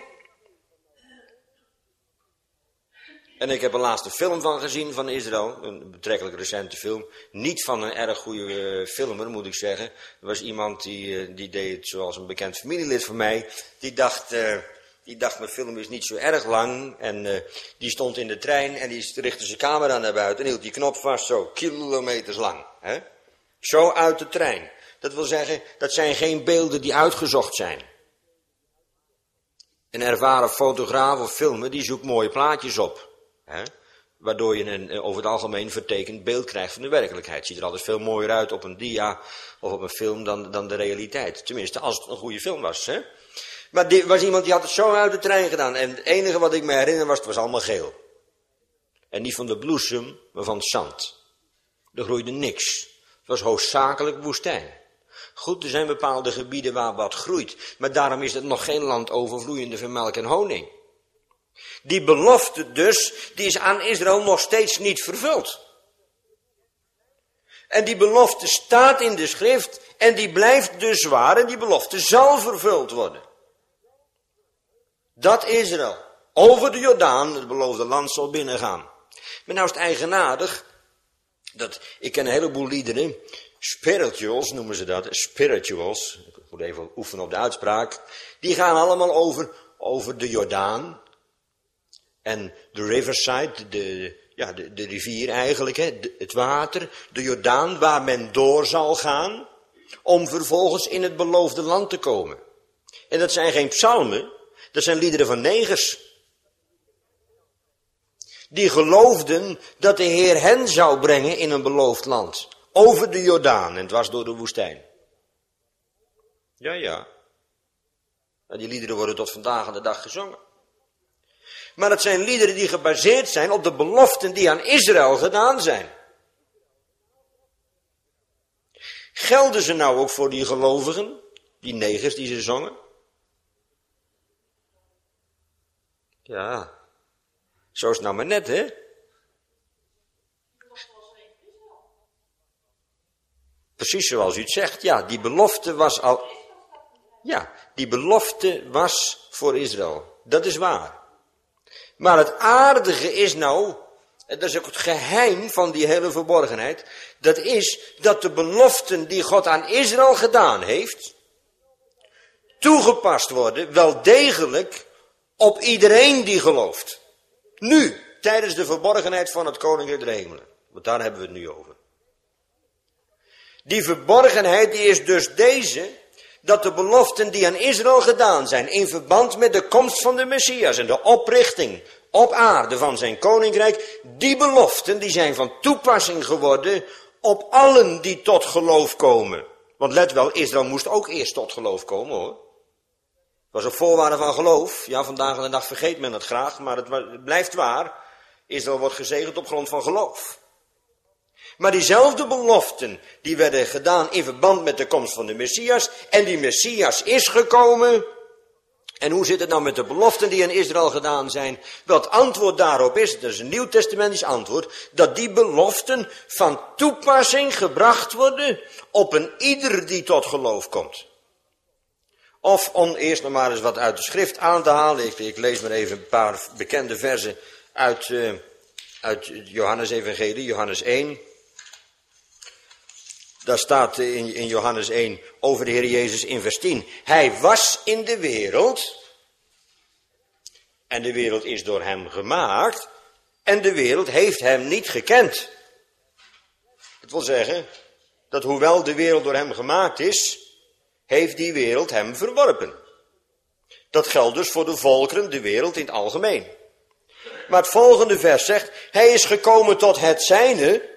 En ik heb een laatste film van gezien van Israël, een betrekkelijk recente film. Niet van een erg goede uh, filmer, moet ik zeggen. Er was iemand die, uh, die deed het zoals een bekend familielid van mij. Die dacht, uh, die dacht mijn film is niet zo erg lang. En uh, die stond in de trein en die richtte zijn camera naar buiten en hield die knop vast, zo kilometers lang. Hè? Zo uit de trein. Dat wil zeggen, dat zijn geen beelden die uitgezocht zijn. Een ervaren fotograaf of filmer die zoekt mooie plaatjes op. He, waardoor je een over het algemeen vertekend beeld krijgt van de werkelijkheid. Het ziet er altijd veel mooier uit op een dia of op een film dan, dan de realiteit. Tenminste, als het een goede film was. Hè? Maar er was iemand die had het zo uit de trein gedaan. En het enige wat ik me herinner was, het was allemaal geel. En niet van de bloesem, maar van het zand. Er groeide niks. Het was hoofdzakelijk woestijn. Goed, er zijn bepaalde gebieden waar wat groeit. Maar daarom is het nog geen land overvloeiende van melk en honing. Die belofte dus, die is aan Israël nog steeds niet vervuld. En die belofte staat in de schrift en die blijft dus waar en die belofte zal vervuld worden. Dat Israël over de Jordaan het beloofde land zal binnengaan. Maar nou is het eigenaardig, dat, ik ken een heleboel liederen, spirituals noemen ze dat, spirituals, ik moet even oefenen op de uitspraak, die gaan allemaal over, over de Jordaan. En de riverside, de, ja, de, de rivier eigenlijk, hè, de, het water, de Jordaan waar men door zal gaan, om vervolgens in het beloofde land te komen. En dat zijn geen psalmen, dat zijn liederen van negers. Die geloofden dat de Heer hen zou brengen in een beloofd land. Over de Jordaan en dwars door de woestijn. Ja, ja. En die liederen worden tot vandaag aan de dag gezongen. Maar het zijn liederen die gebaseerd zijn op de beloften die aan Israël gedaan zijn. Gelden ze nou ook voor die gelovigen, die negers die ze zongen? Ja, zo is het nou maar net, hè? Precies zoals u het zegt, ja, die belofte was al... Ja, die belofte was voor Israël, dat is waar. Maar het aardige is nou, en dat is ook het geheim van die hele verborgenheid, dat is dat de beloften die God aan Israël gedaan heeft, toegepast worden, wel degelijk, op iedereen die gelooft. Nu, tijdens de verborgenheid van het Koninkrijk der Hemelen. Want daar hebben we het nu over. Die verborgenheid die is dus deze, dat de beloften die aan Israël gedaan zijn, in verband met de komst van de Messias en de oprichting op aarde van zijn koninkrijk, die beloften die zijn van toepassing geworden op allen die tot geloof komen. Want let wel, Israël moest ook eerst tot geloof komen, hoor. Het was een voorwaarde van geloof. Ja, vandaag aan de dag vergeet men het graag, maar het blijft waar. Israël wordt gezegend op grond van geloof. Maar diezelfde beloften, die werden gedaan in verband met de komst van de Messias. En die Messias is gekomen. En hoe zit het nou met de beloften die aan Israël gedaan zijn? Wel, het antwoord daarop is, dat is een nieuwtestamentisch antwoord, dat die beloften van toepassing gebracht worden op een ieder die tot geloof komt. Of om eerst nog maar eens wat uit de schrift aan te halen. Ik, ik lees maar even een paar bekende versen uit, uh, uit Johannes Evangelie, Johannes één. Daar staat in, in Johannes één over de Heer Jezus in vers tien. Hij was in de wereld. En de wereld is door hem gemaakt. En de wereld heeft hem niet gekend. Dat wil zeggen dat hoewel de wereld door hem gemaakt is, heeft die wereld hem verworpen. Dat geldt dus voor de volkeren, de wereld in het algemeen. Maar het volgende vers zegt, hij is gekomen tot het zijne,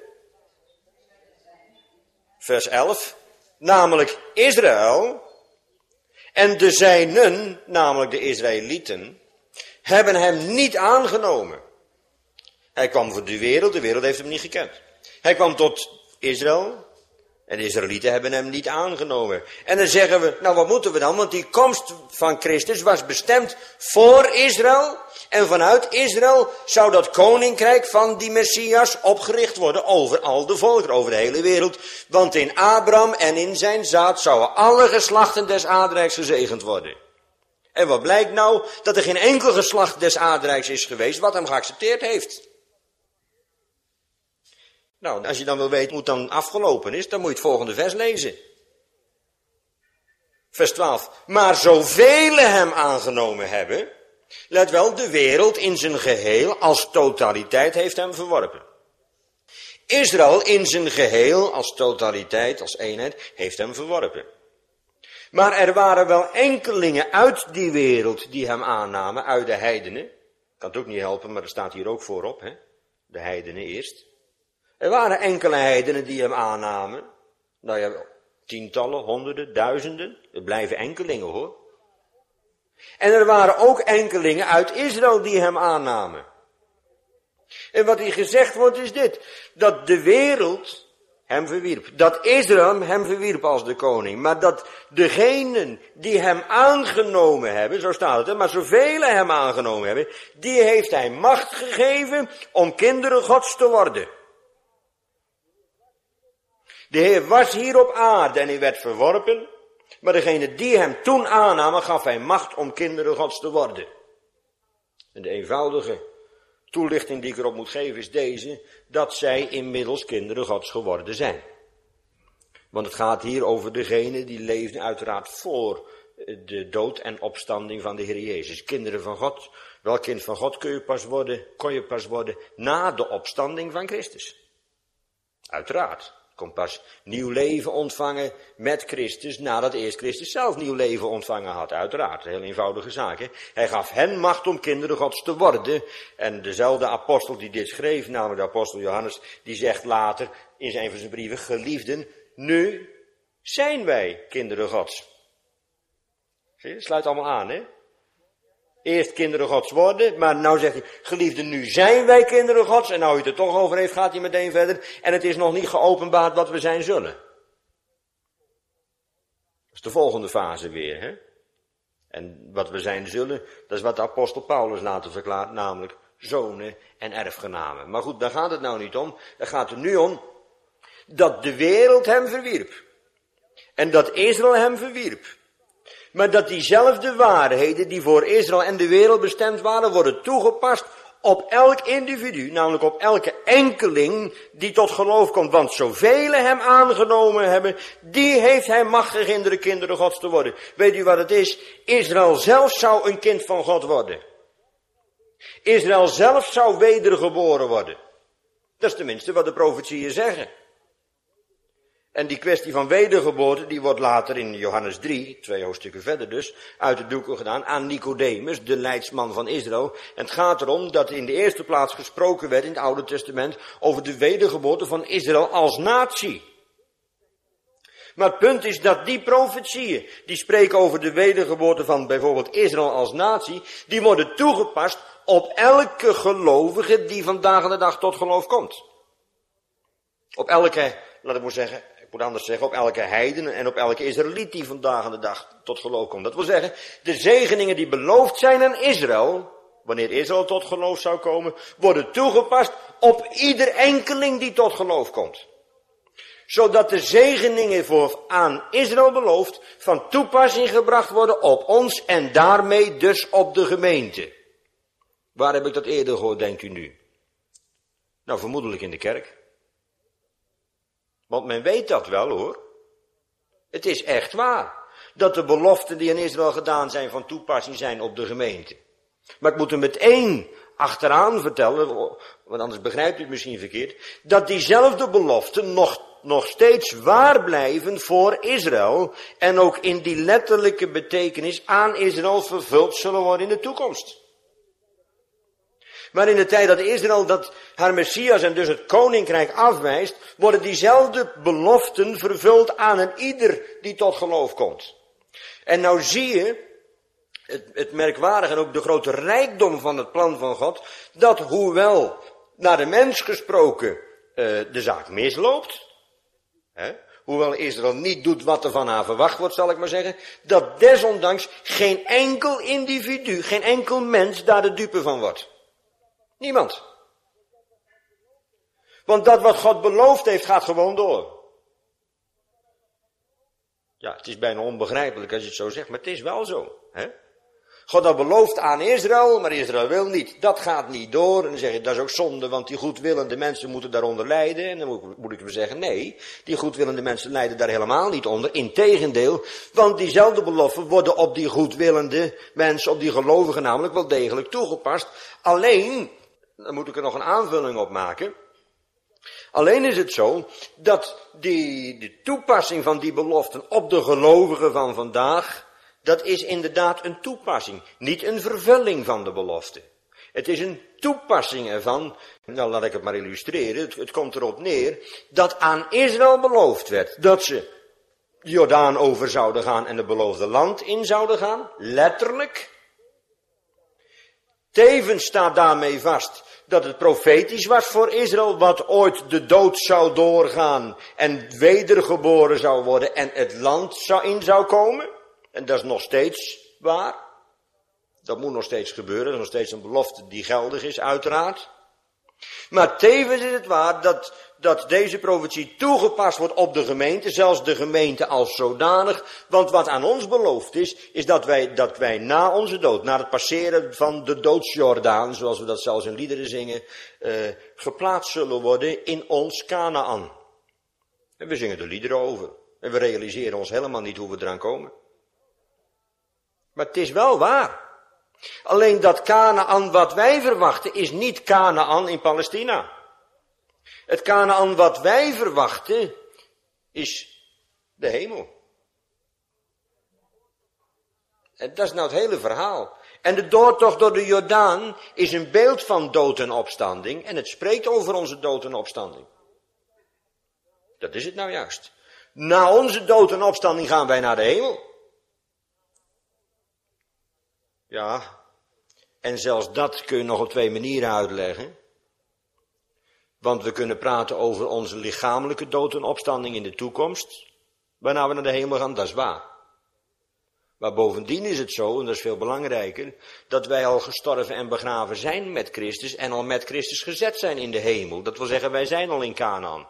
vers elf, namelijk Israël, en de zijnen, namelijk de Israëlieten, hebben hem niet aangenomen. Hij kwam voor de wereld, de wereld heeft hem niet gekend. Hij kwam tot Israël, en de Israëlieten hebben hem niet aangenomen. En dan zeggen we, nou wat moeten we dan? Want die komst van Christus was bestemd voor Israël. En vanuit Israël zou dat koninkrijk van die Messias opgericht worden over al de volkeren, over de hele wereld. Want in Abraham en in zijn zaad zouden alle geslachten des aardrijks gezegend worden. En wat blijkt nou? Dat er geen enkel geslacht des aardrijks is geweest wat hem geaccepteerd heeft. Nou, als je dan wil weten hoe het dan afgelopen is, dan moet je het volgende vers lezen. Vers twaalf. Maar zoveel hem aangenomen hebben, let wel, de wereld in zijn geheel als totaliteit heeft hem verworpen. Israël in zijn geheel als totaliteit, als eenheid, heeft hem verworpen. Maar er waren wel enkelingen uit die wereld die hem aannamen, uit de heidenen. Kan het ook niet helpen, maar er staat hier ook voorop, hè? De heidenen eerst. Er waren enkele heidenen die hem aannamen. Nou ja, tientallen, honderden, duizenden. Het blijven enkelingen hoor. En er waren ook enkelingen uit Israël die hem aannamen. En wat hier gezegd wordt is dit. Dat de wereld hem verwierp. Dat Israël hem verwierp als de koning. Maar dat degenen die hem aangenomen hebben, zo staat het er, maar zoveel hem aangenomen hebben, die heeft hij macht gegeven om kinderen Gods te worden. De Heer was hier op aarde en hij werd verworpen, maar degene die hem toen aannamen, gaf hij macht om kinderen Gods te worden. En de eenvoudige toelichting die ik erop moet geven is deze, dat zij inmiddels kinderen Gods geworden zijn. Want het gaat hier over degene die leefden uiteraard voor de dood en opstanding van de Heer Jezus. Kinderen van God, wel kind van God kun je pas worden, kon je pas worden na de opstanding van Christus. Uiteraard. Kon pas nieuw leven ontvangen met Christus, nadat eerst Christus zelf nieuw leven ontvangen had. Uiteraard, een heel eenvoudige zaak. Hè? Hij gaf hen macht om kinderen Gods te worden. En dezelfde apostel die dit schreef, namelijk de apostel Johannes, die zegt later in zijn van zijn brieven, geliefden, nu zijn wij kinderen Gods. Zie je, het sluit allemaal aan, hè? Eerst kinderen Gods worden, maar nou zegt hij, geliefden, nu zijn wij kinderen Gods. En nou hij het er toch over heeft, gaat hij meteen verder. En het is nog niet geopenbaard wat we zijn zullen. Dat is de volgende fase weer, hè. En wat we zijn zullen, dat is wat de apostel Paulus later verklaart, namelijk zonen en erfgenamen. Maar goed, daar gaat het nou niet om. Het gaat er nu om dat de wereld hem verwierp. En dat Israël hem verwierp. Maar dat diezelfde waarheden die voor Israël en de wereld bestemd waren, worden toegepast op elk individu, namelijk op elke enkeling die tot geloof komt. Want zoveel hem aangenomen hebben, die heeft hij macht gegeven de kinderen Gods te worden. Weet u wat het is? Israël zelf zou een kind van God worden. Israël zelf zou wedergeboren worden. Dat is tenminste wat de profetieën zeggen. En die kwestie van wedergeboorte, die wordt later in Johannes drie, twee hoofdstukken verder dus, uit de doeken gedaan aan Nicodemus, de leidsman van Israël. En het gaat erom dat in de eerste plaats gesproken werd in het Oude Testament over de wedergeboorte van Israël als natie. Maar het punt is dat die profetieën, die spreken over de wedergeboorte van bijvoorbeeld Israël als natie, die worden toegepast op elke gelovige die vandaag aan de dag tot geloof komt. Op elke, laat ik maar zeggen, ik moet anders zeggen, op elke heiden en op elke Israëliet die vandaag aan de dag tot geloof komt. Dat wil zeggen, de zegeningen die beloofd zijn aan Israël, wanneer Israël tot geloof zou komen, worden toegepast op ieder enkeling die tot geloof komt. Zodat de zegeningen voor aan Israël beloofd van toepassing gebracht worden op ons en daarmee dus op de gemeente. Waar heb ik dat eerder gehoord, denkt u nu? Nou, vermoedelijk in de kerk. Want men weet dat wel hoor. Het is echt waar. Dat de beloften die aan Israël gedaan zijn van toepassing zijn op de gemeente. Maar ik moet er meteen achteraan vertellen, want anders begrijpt u het misschien verkeerd, dat diezelfde beloften nog nog steeds waar blijven voor Israël en ook in die letterlijke betekenis aan Israël vervuld zullen worden in de toekomst. Maar in de tijd dat Israël dat haar Messias en dus het koninkrijk afwijst, worden diezelfde beloften vervuld aan een ieder die tot geloof komt. En nou zie je het, het merkwaardige en ook de grote rijkdom van het plan van God, dat hoewel naar de mens gesproken uh, de zaak misloopt, hè, hoewel Israël niet doet wat er van haar verwacht wordt, zal ik maar zeggen, dat desondanks geen enkel individu, geen enkel mens daar de dupe van wordt. Niemand. Want dat wat God beloofd heeft, gaat gewoon door. Ja, het is bijna onbegrijpelijk als je het zo zegt, maar het is wel zo. Hè? God had beloofd aan Israël, maar Israël wil niet. Dat gaat niet door. En dan zeg je, dat is ook zonde, want die goedwillende mensen moeten daaronder lijden. En dan moet, moet ik weer zeggen, nee, die goedwillende mensen lijden daar helemaal niet onder. Integendeel, want diezelfde beloften worden op die goedwillende mensen, op die gelovigen namelijk, wel degelijk toegepast. Alleen, dan moet ik er nog een aanvulling op maken. Alleen is het zo dat die, de toepassing van die beloften op de gelovigen van vandaag, dat is inderdaad een toepassing, niet een vervulling van de belofte. Het is een toepassing ervan, nou laat ik het maar illustreren, het, het komt erop neer, dat aan Israël beloofd werd dat ze de Jordaan over zouden gaan en het beloofde land in zouden gaan, letterlijk. Tevens staat daarmee vast dat het profetisch was voor Israël, wat ooit de dood zou doorgaan en wedergeboren zou worden en het land zou in zou komen. En dat is nog steeds waar. Dat moet nog steeds gebeuren, dat is nog steeds een belofte die geldig is, uiteraard. Maar tevens is het waar dat, dat deze profetie toegepast wordt op de gemeente, zelfs de gemeente als zodanig. Want wat aan ons beloofd is, is dat wij, dat wij na onze dood, na het passeren van de doodsjordaan, zoals we dat zelfs in liederen zingen, uh, geplaatst zullen worden in ons Kanaan. En we zingen er liederen over. En we realiseren ons helemaal niet hoe we eraan komen. Maar het is wel waar. Alleen dat Kanaan wat wij verwachten is niet Kanaan in Palestina. Het Kanaan wat wij verwachten is de hemel. En dat is nou het hele verhaal. En de doortocht door de Jordaan is een beeld van dood en opstanding. En het spreekt over onze dood en opstanding. Dat is het nou juist. Na onze dood en opstanding gaan wij naar de hemel. Ja, en zelfs dat kun je nog op twee manieren uitleggen. Want we kunnen praten over onze lichamelijke dood en opstanding in de toekomst, waarna we naar de hemel gaan, dat is waar. Maar bovendien is het zo, en dat is veel belangrijker, dat wij al gestorven en begraven zijn met Christus en al met Christus gezet zijn in de hemel. Dat wil zeggen, wij zijn al in Kanaan.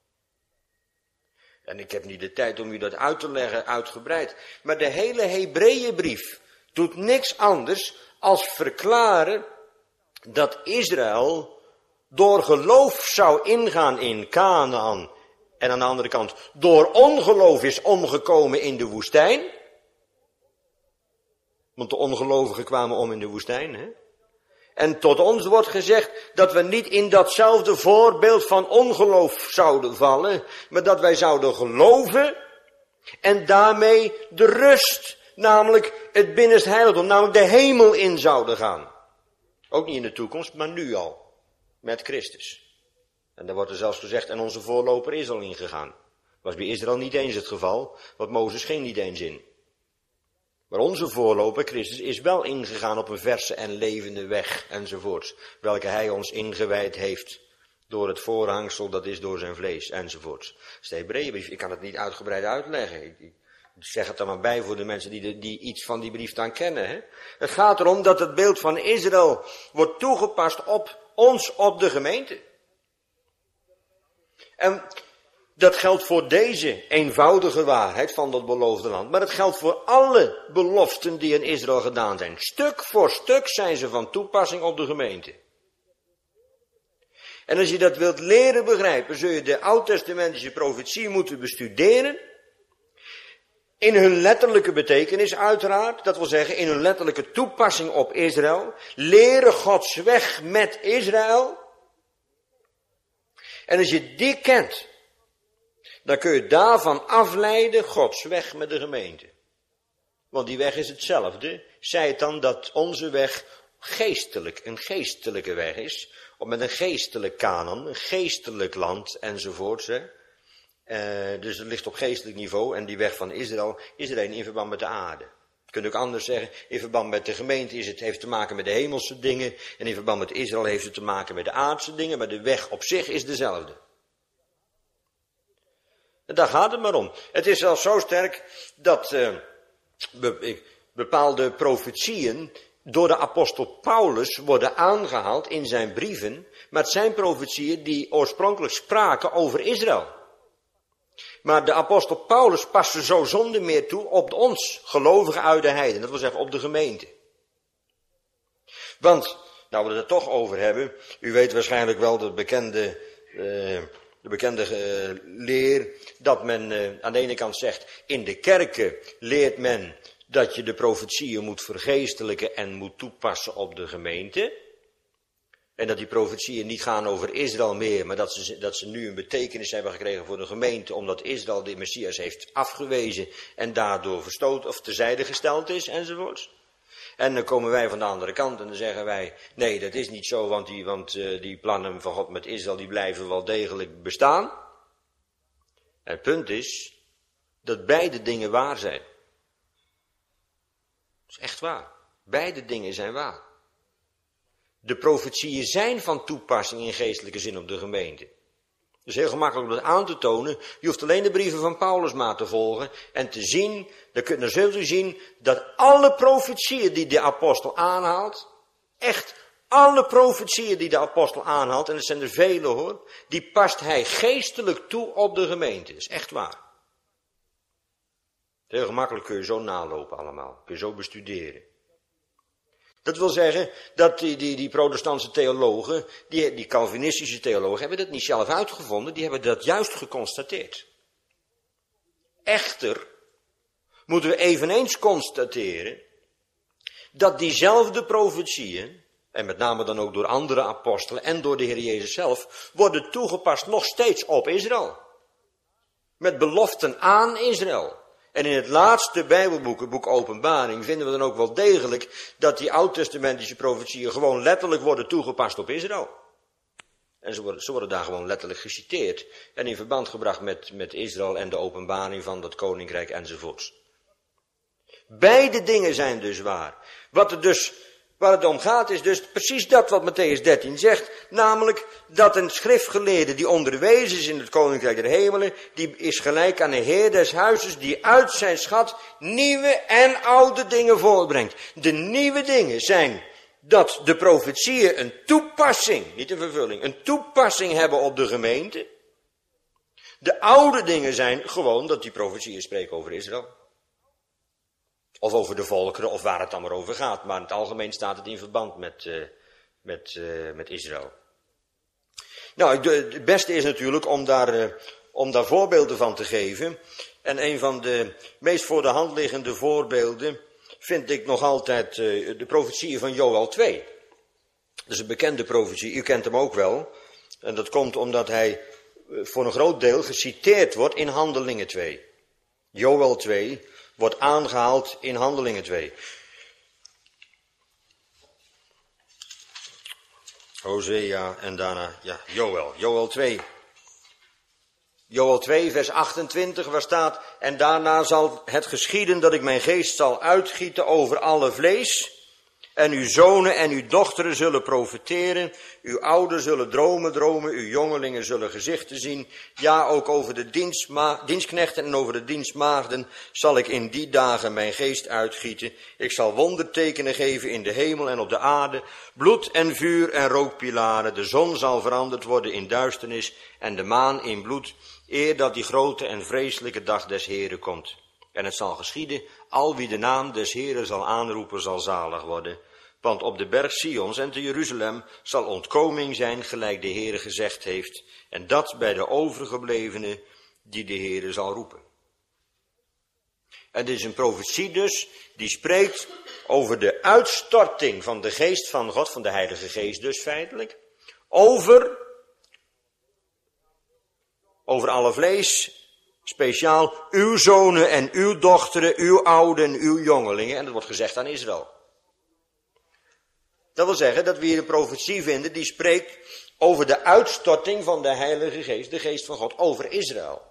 En ik heb niet de tijd om u dat uit te leggen, uitgebreid. Maar de hele Hebreeënbrief doet niks anders als verklaren dat Israël door geloof zou ingaan in Kanaan en aan de andere kant door ongeloof is omgekomen in de woestijn. Want de ongelovigen kwamen om in de woestijn, hè? En tot ons wordt gezegd dat we niet in datzelfde voorbeeld van ongeloof zouden vallen, maar dat wij zouden geloven en daarmee de rust, namelijk het binnenste heiligdom, namelijk de hemel in zouden gaan. Ook niet in de toekomst, maar nu al, met Christus. En dan wordt er zelfs gezegd, en onze voorloper is al ingegaan. Was bij Israël niet eens het geval, want Mozes ging niet eens in. Maar onze voorloper, Christus, is wel ingegaan op een verse en levende weg, enzovoorts. Welke hij ons ingewijd heeft door het voorhangsel, dat is door zijn vlees, enzovoorts. Dat is de Hebreeënbrief, ik kan het niet uitgebreid uitleggen. Ik, ik zeg het er maar bij voor de mensen die, de, die iets van die brief dan kennen. Hè? Het gaat erom dat het beeld van Israël wordt toegepast op ons, op de gemeente. En dat geldt voor deze eenvoudige waarheid van dat beloofde land. Maar het geldt voor alle beloften die in Israël gedaan zijn. Stuk voor stuk zijn ze van toepassing op de gemeente. En als je dat wilt leren begrijpen, zul je de oud-testamentische profetie moeten bestuderen. In hun letterlijke betekenis uiteraard. Dat wil zeggen in hun letterlijke toepassing op Israël. Leren Gods weg met Israël. En als je die kent, dan kun je daarvan afleiden Gods weg met de gemeente. Want die weg is hetzelfde. Zij het dan dat onze weg geestelijk, een geestelijke weg is. Of met een geestelijk kanon, een geestelijk land enzovoorts. Hè. Uh, dus het ligt op geestelijk niveau en die weg van Israël is er een in verband met de aarde. Je kunt ook anders zeggen, in verband met de gemeente is het, heeft te maken met de hemelse dingen. En in verband met Israël heeft het te maken met de aardse dingen. Maar de weg op zich is dezelfde. En daar gaat het maar om. Het is zelfs zo sterk dat uh, be, bepaalde profetieën door de apostel Paulus worden aangehaald in zijn brieven. Maar het zijn profetieën die oorspronkelijk spraken over Israël. Maar de apostel Paulus paste zo zonder meer toe op ons, gelovigen uit de heiden. Dat wil zeggen op de gemeente. Want, nou we het er toch over hebben, u weet waarschijnlijk wel de bekende, uh, de bekende uh, leer, dat men uh, aan de ene kant zegt, in de kerken leert men dat je de profetieën moet vergeestelijken en moet toepassen op de gemeente. En dat die profetieën niet gaan over Israël meer, maar dat ze, dat ze nu een betekenis hebben gekregen voor de gemeente, omdat Israël de Messias heeft afgewezen en daardoor verstoten of terzijde gesteld is, enzovoorts. En dan komen wij van de andere kant en dan zeggen wij, nee, dat is niet zo, want die, want, uh, die plannen van God met Israël, die blijven wel degelijk bestaan. En het punt is, dat beide dingen waar zijn. Dat is echt waar. Beide dingen zijn waar. De profetieën zijn van toepassing in geestelijke zin op de gemeente. Dus heel gemakkelijk om dat aan te tonen. Je hoeft alleen de brieven van Paulus maar te volgen en te zien, dan zult u zien dat alle profetieën die de apostel aanhaalt, echt alle profetieën die de apostel aanhaalt, en het zijn er vele hoor, die past hij geestelijk toe op de gemeente. Dat is echt waar. Heel gemakkelijk kun je zo nalopen allemaal, kun je zo bestuderen. Dat wil zeggen dat die, die, die protestantse theologen, die, die Calvinistische theologen, hebben dat niet zelf uitgevonden, die hebben dat juist geconstateerd. Echter moeten we eveneens constateren dat diezelfde profetieën, en met name dan ook door andere apostelen en door de Heer Jezus zelf, worden toegepast nog steeds op Israël. Met beloften aan Israël. En in het laatste Bijbelboek, het boek Openbaring, vinden we dan ook wel degelijk dat die oud-testamentische profetieën gewoon letterlijk worden toegepast op Israël. En ze worden, ze worden daar gewoon letterlijk geciteerd en in verband gebracht met, met Israël en de openbaring van dat koninkrijk enzovoorts. Beide dingen zijn dus waar. Wat er dus, waar het om gaat is dus precies dat wat Mattheüs dertien zegt, namelijk dat een schriftgeleerde die onderwezen is in het koninkrijk der hemelen, die is gelijk aan een heer des huizes die uit zijn schat nieuwe en oude dingen voortbrengt. De nieuwe dingen zijn dat de profetieën een toepassing, niet een vervulling, een toepassing hebben op de gemeente. De oude dingen zijn gewoon dat die profetieën spreken over Israël. Of over de volkeren, of waar het dan maar over gaat. Maar in het algemeen staat het in verband met, uh, met, uh, met Israël. Nou, de, het beste is natuurlijk om daar, uh, om daar voorbeelden van te geven. En een van de meest voor de hand liggende voorbeelden vind ik nog altijd uh, de profetieën van Joël twee. Dat is een bekende profetie, u kent hem ook wel. En dat komt omdat hij uh, voor een groot deel geciteerd wordt in Handelingen twee. Joël twee wordt aangehaald in Handelingen twee. Hosea en daarna, ja, Joël. Joël twee. Joël twee, vers achtentwintig, waar staat, en daarna zal het geschieden dat ik mijn geest zal uitgieten over alle vlees. En uw zonen en uw dochteren zullen profeteren, uw ouderen zullen dromen dromen, uw jongelingen zullen gezichten zien. Ja, ook over de dienstma- dienstknechten en over de dienstmaagden zal ik in die dagen mijn geest uitgieten. Ik zal wondertekenen geven in de hemel en op de aarde, bloed en vuur en rookpilaren. De zon zal veranderd worden in duisternis en de maan in bloed, eer dat die grote en vreselijke dag des Heren komt. En het zal geschieden, al wie de naam des Heren zal aanroepen, zal zalig worden. Want op de berg Sions en te Jeruzalem zal ontkoming zijn, gelijk de Heere gezegd heeft. En dat bij de overgeblevenen die de Heere zal roepen. En dit is een profetie dus, die spreekt over de uitstorting van de geest van God, van de Heilige Geest dus feitelijk. Over, over alle vlees Speciaal uw zonen en uw dochteren, uw ouden en uw jongelingen. En dat wordt gezegd aan Israël. Dat wil zeggen dat we hier een profetie vinden die spreekt over de uitstorting van de Heilige Geest, de Geest van God, over Israël.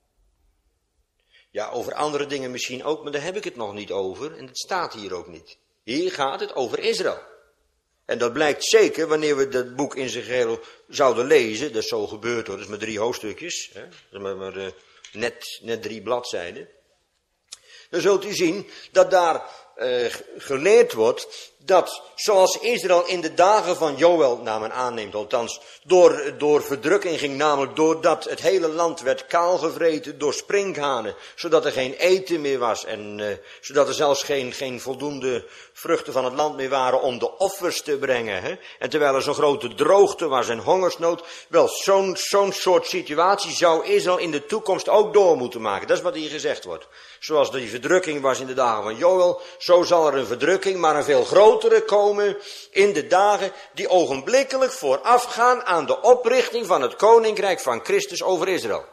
Ja, over andere dingen misschien ook, maar daar heb ik het nog niet over en het staat hier ook niet. Hier gaat het over Israël. En dat blijkt zeker wanneer we dat boek in zijn geheel zouden lezen. Dat is zo gebeurd hoor, dat is maar drie hoofdstukjes. Hè? Dat is maar, maar uh, net, net drie bladzijden. Dan zult u zien dat daar uh, geleerd wordt dat zoals Israël in de dagen van Joël, naar men aanneemt althans, door, door verdrukking ging, namelijk doordat het hele land werd kaalgevreten door sprinkhanen, zodat er geen eten meer was en uh, zodat er zelfs geen, geen voldoende vruchten van het land meer waren om de offers te brengen. Hè? En terwijl er zo'n grote droogte was en hongersnood, wel zo'n zo'n soort situatie zou Israël in de toekomst ook door moeten maken. Dat is wat hier gezegd wordt. Zoals die verdrukking was in de dagen van Joël, zo zal er een verdrukking, maar een veel grotere komen in de dagen die ogenblikkelijk voorafgaan aan de oprichting van het koninkrijk van Christus over Israël.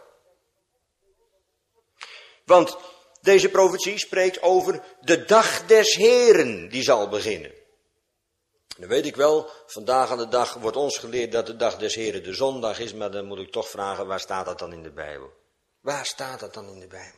Want deze profetie spreekt over de dag des Heren die zal beginnen. Dan weet ik wel, vandaag aan de dag wordt ons geleerd dat de dag des Heren de zondag is, maar dan moet ik toch vragen, waar staat dat dan in de Bijbel? Waar staat dat dan in de Bijbel?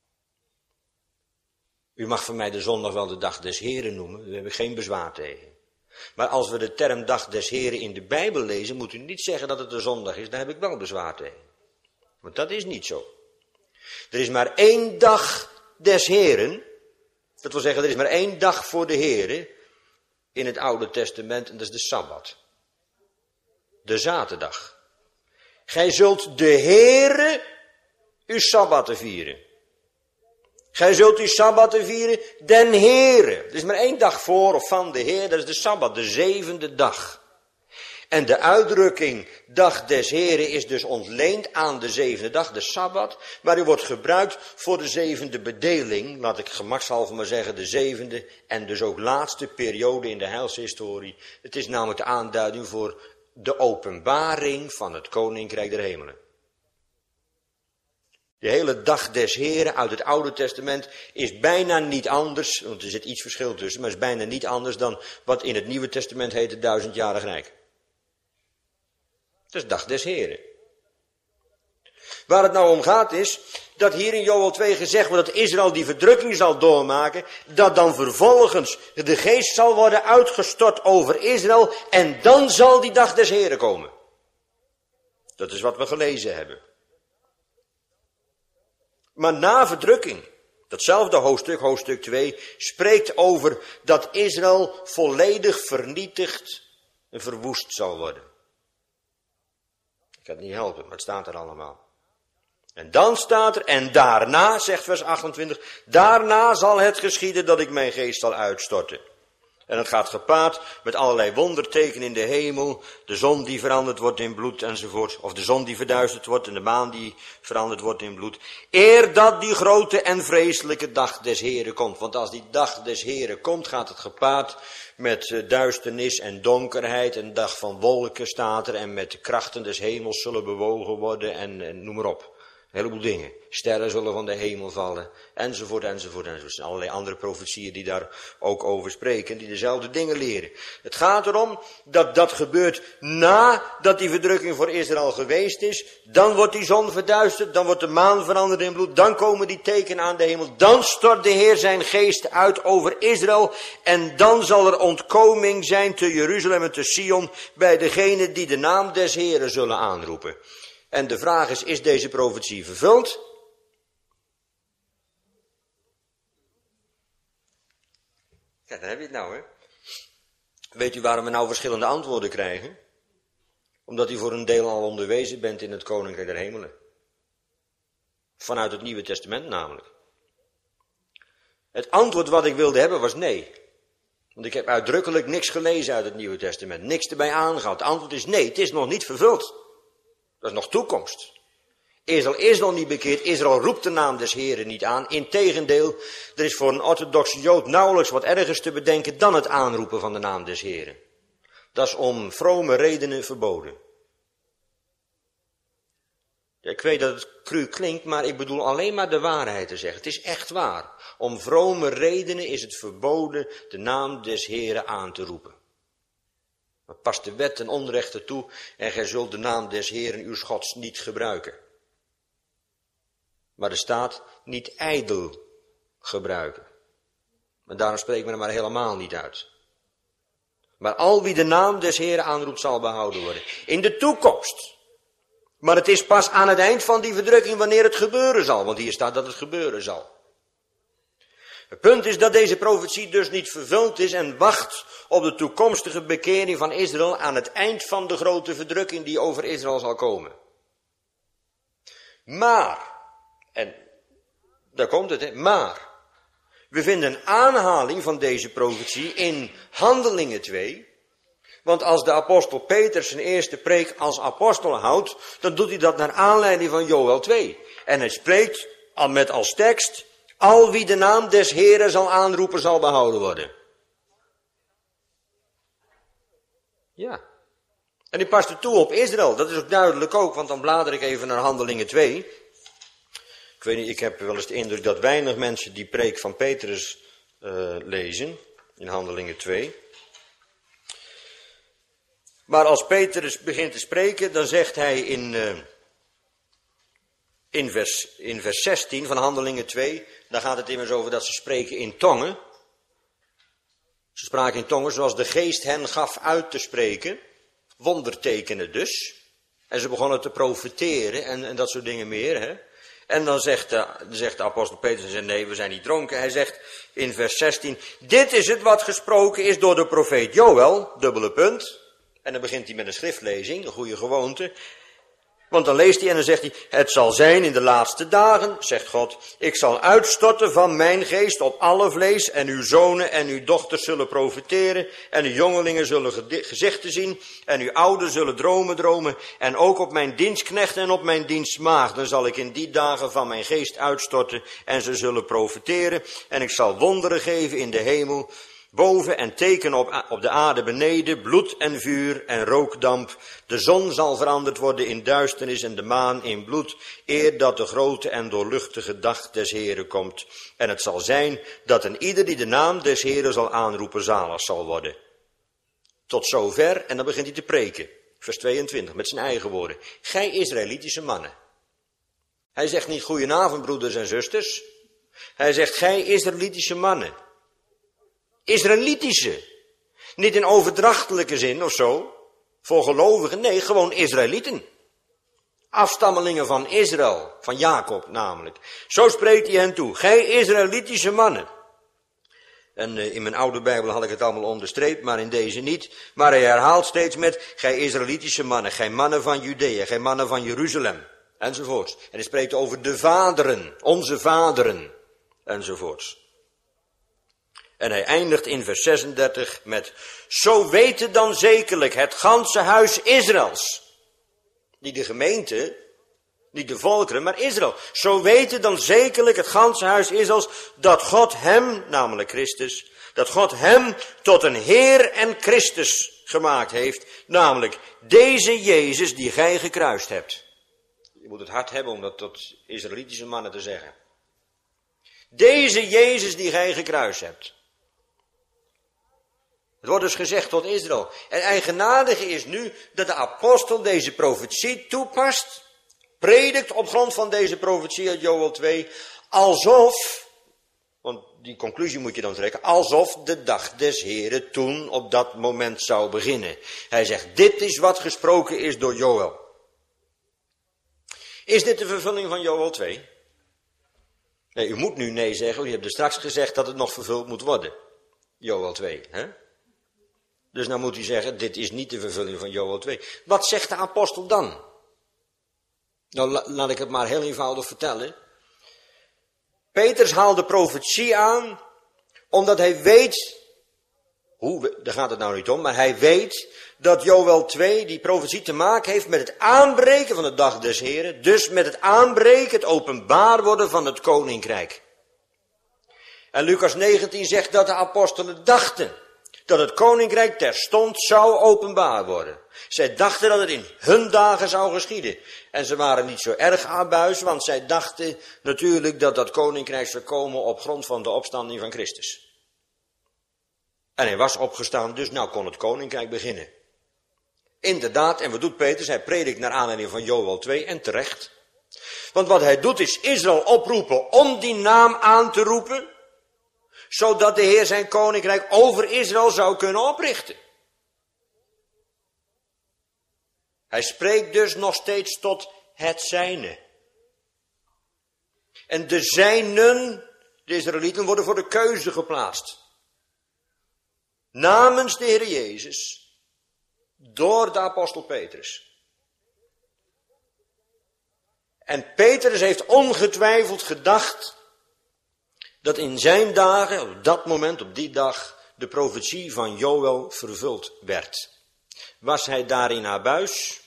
U mag van mij de zondag wel de dag des Heren noemen, daar heb ik geen bezwaar tegen. Maar als we de term dag des Heren in de Bijbel lezen, moet u niet zeggen dat het de zondag is, daar heb ik wel bezwaar tegen. Want dat is niet zo. Er is maar één dag des Heren, dat wil zeggen er is maar één dag voor de Heren in het Oude Testament en dat is de Sabbat. De zaterdag. Gij zult de Heere uw Sabbatten vieren. Gij zult uw Sabbatten vieren, den Heere. Er is maar één dag voor of van de Heer, dat is de Sabbat, de zevende dag. En de uitdrukking dag des Heren is dus ontleend aan de zevende dag, de Sabbat. Maar die wordt gebruikt voor de zevende bedeling, laat ik gemakshalve maar zeggen, de zevende en dus ook laatste periode in de heilshistorie. Het is namelijk de aanduiding voor de openbaring van het Koninkrijk der Hemelen. De hele dag des Heren uit het Oude Testament is bijna niet anders, want er zit iets verschil tussen, maar is bijna niet anders dan wat in het Nieuwe Testament heet het duizendjarig rijk. Dat is dag des Heren. Waar het nou om gaat is, dat hier in Joël twee gezegd wordt dat Israël die verdrukking zal doormaken, dat dan vervolgens de geest zal worden uitgestort over Israël en dan zal die dag des Heren komen. Dat is wat we gelezen hebben. Maar na verdrukking, datzelfde hoofdstuk, hoofdstuk twee, spreekt over dat Israël volledig vernietigd en verwoest zal worden. Ik kan het niet helpen, maar het staat er allemaal. En dan staat er, en daarna, zegt vers achtentwintig, daarna zal het geschieden dat ik mijn geest zal uitstorten. En het gaat gepaard met allerlei wondertekenen in de hemel. De zon die veranderd wordt in bloed enzovoort. Of de zon die verduisterd wordt en de maan die veranderd wordt in bloed. Eer dat die grote en vreselijke dag des Heren komt. Want als die dag des Heren komt, gaat het gepaard met duisternis en donkerheid. Een dag van wolken staat er. En met de krachten des hemels zullen bewogen worden en, en noem maar op. Een heleboel dingen. Sterren zullen van de hemel vallen. Enzovoort, enzovoort, enzovoort. Er zijn allerlei andere profetieën die daar ook over spreken. Die dezelfde dingen leren. Het gaat erom dat dat gebeurt nadat die verdrukking voor Israël geweest is. Dan wordt die zon verduisterd. Dan wordt de maan veranderd in bloed. Dan komen die tekenen aan de hemel. Dan stort de Heer zijn geest uit over Israël. En dan zal er ontkoming zijn te Jeruzalem en te Sion. Bij degenen die de naam des Heeren zullen aanroepen. En de vraag is, is deze profetie vervuld? Ja, dan heb je het nou, hè. Weet u waarom we nou verschillende antwoorden krijgen? Omdat u voor een deel al onderwezen bent in het Koninkrijk der Hemelen. Vanuit het Nieuwe Testament namelijk. Het antwoord wat ik wilde hebben was nee. Want ik heb uitdrukkelijk niks gelezen uit het Nieuwe Testament. Niks erbij aangehaald. Het antwoord is nee, het is nog niet vervuld. Dat is nog toekomst. Israël is nog niet bekeerd. Israël roept de naam des Heren niet aan. Integendeel, er is voor een orthodoxe Jood nauwelijks wat ergers te bedenken dan het aanroepen van de naam des Heren. Dat is om vrome redenen verboden. Ik weet dat het cru klinkt, maar ik bedoel alleen maar de waarheid te zeggen. Het is echt waar. Om vrome redenen is het verboden de naam des Heren aan te roepen. Maar past de wet en onrechten toe en gij zult de naam des Heren uw Gods niet gebruiken. Maar er staat niet ijdel gebruiken. Maar daarom spreekt men er maar helemaal niet uit. Maar al wie de naam des Heren aanroept zal behouden worden. In de toekomst. Maar het is pas aan het eind van die verdrukking wanneer het gebeuren zal. Want hier staat dat het gebeuren zal. Het punt is dat deze profetie dus niet vervuld is en wacht op de toekomstige bekering van Israël aan het eind van de grote verdrukking die over Israël zal komen. Maar, en daar komt het, hè, maar, we vinden een aanhaling van deze profetie in Handelingen twee. Want als de apostel Peter zijn eerste preek als apostel houdt, dan doet hij dat naar aanleiding van Joël twee. En hij spreekt al met als tekst, al wie de naam des Heren zal aanroepen zal behouden worden. Ja. En die past er toe op Israël. Dat is ook duidelijk ook, want dan blader ik even naar Handelingen twee. Ik weet niet, ik heb wel eens de indruk dat weinig mensen die preek van Petrus uh, lezen, in Handelingen twee. Maar als Petrus begint te spreken, dan zegt hij in, uh, in, vers, in vers zestien van Handelingen twee, daar gaat het immers over dat ze spreken in tongen. Ze spraken in tongen zoals de geest hen gaf uit te spreken, wondertekenen dus. En ze begonnen te profeteren en, en dat soort dingen meer, hè. En dan zegt de, zegt de apostel Petrus, nee, we zijn niet dronken. Hij zegt in vers zestien, dit is het wat gesproken is door de profeet Joël, dubbele punt. En dan begint hij met een schriftlezing, een goede gewoonte. Want dan leest hij en dan zegt hij, het zal zijn in de laatste dagen, zegt God, ik zal uitstorten van mijn geest op alle vlees en uw zonen en uw dochters zullen profeteren en uw jongelingen zullen gezichten zien en uw ouden zullen dromen dromen en ook op mijn dienstknechten en op mijn dienstmaagden zal ik in die dagen van mijn geest uitstorten en ze zullen profeteren en ik zal wonderen geven in de hemel boven en teken op, op de aarde beneden, bloed en vuur en rookdamp. De zon zal veranderd worden in duisternis en de maan in bloed, eer dat de grote en doorluchtige dag des Heren komt. En het zal zijn dat een ieder die de naam des Heren zal aanroepen zalig zal worden. Tot zover, en dan begint hij te preken. Vers tweeëntwintig, met zijn eigen woorden. Gij Israëlitische mannen. Hij zegt niet goedenavond broeders en zusters. Hij zegt gij Israëlitische mannen. Israëlitische. Niet in overdrachtelijke zin of zo. Voor gelovigen. Nee, gewoon Israëlieten. Afstammelingen van Israël. Van Jacob namelijk. Zo spreekt hij hen toe. Gij Israëlitische mannen. En uh, in mijn oude Bijbel had ik het allemaal onderstreept, maar in deze niet. Maar hij herhaalt steeds met, gij Israëlitische mannen. Gij mannen van Judea. Gij mannen van Jeruzalem. Enzovoorts. En hij spreekt over de vaderen. Onze vaderen. Enzovoorts. En hij eindigt in vers zesendertig met, zo weten dan zekerlijk het ganse huis Israëls. Niet de gemeente, niet de volkeren, maar Israël. Zo weten dan zekerlijk het ganse huis Israëls, dat God hem, namelijk Christus, dat God hem tot een Heer en Christus gemaakt heeft. Namelijk deze Jezus die gij gekruist hebt. Je moet het hard hebben om dat tot Israëlitische mannen te zeggen. Deze Jezus die gij gekruist hebt. Het wordt dus gezegd tot Israël. En eigenaardige is nu dat de apostel deze profetie toepast, predikt op grond van deze profetie uit Joël twee, alsof, want die conclusie moet je dan trekken, alsof de dag des Heren toen op dat moment zou beginnen. Hij zegt, dit is wat gesproken is door Joël. Is dit de vervulling van Joël twee? Nee, u moet nu nee zeggen, u hebt er straks gezegd dat het nog vervuld moet worden. Joël twee, hè? Dus nou moet u zeggen, dit is niet de vervulling van Joël twee. Wat zegt de apostel dan? Nou, la, laat ik het maar heel eenvoudig vertellen. Petrus haalt de profetie aan, omdat hij weet, hoe, daar gaat het nou niet om, maar hij weet dat Joël twee, die profetie te maken heeft met het aanbreken van de dag des Heren, dus met het aanbreken, het openbaar worden van het koninkrijk. En Lucas negentien zegt dat de apostelen dachten dat het koninkrijk terstond zou openbaar worden. Zij dachten dat het in hun dagen zou geschieden. En ze waren niet zo erg abuis, want zij dachten natuurlijk dat dat koninkrijk zou komen op grond van de opstanding van Christus. En hij was opgestaan, dus nou kon het koninkrijk beginnen. Inderdaad, en wat doet Petrus? Hij predikt naar aanleiding van Joël twee en terecht. Want wat hij doet is Israël oproepen om die naam aan te roepen, zodat de Heer zijn koninkrijk over Israël zou kunnen oprichten. Hij spreekt dus nog steeds tot het zijne. En de zijnen, de Israëlieten, worden voor de keuze geplaatst. Namens de Heer Jezus, door de apostel Petrus. En Petrus heeft ongetwijfeld gedacht dat in zijn dagen, op dat moment, op die dag, de profetie van Joël vervuld werd. Was hij daarin abuis?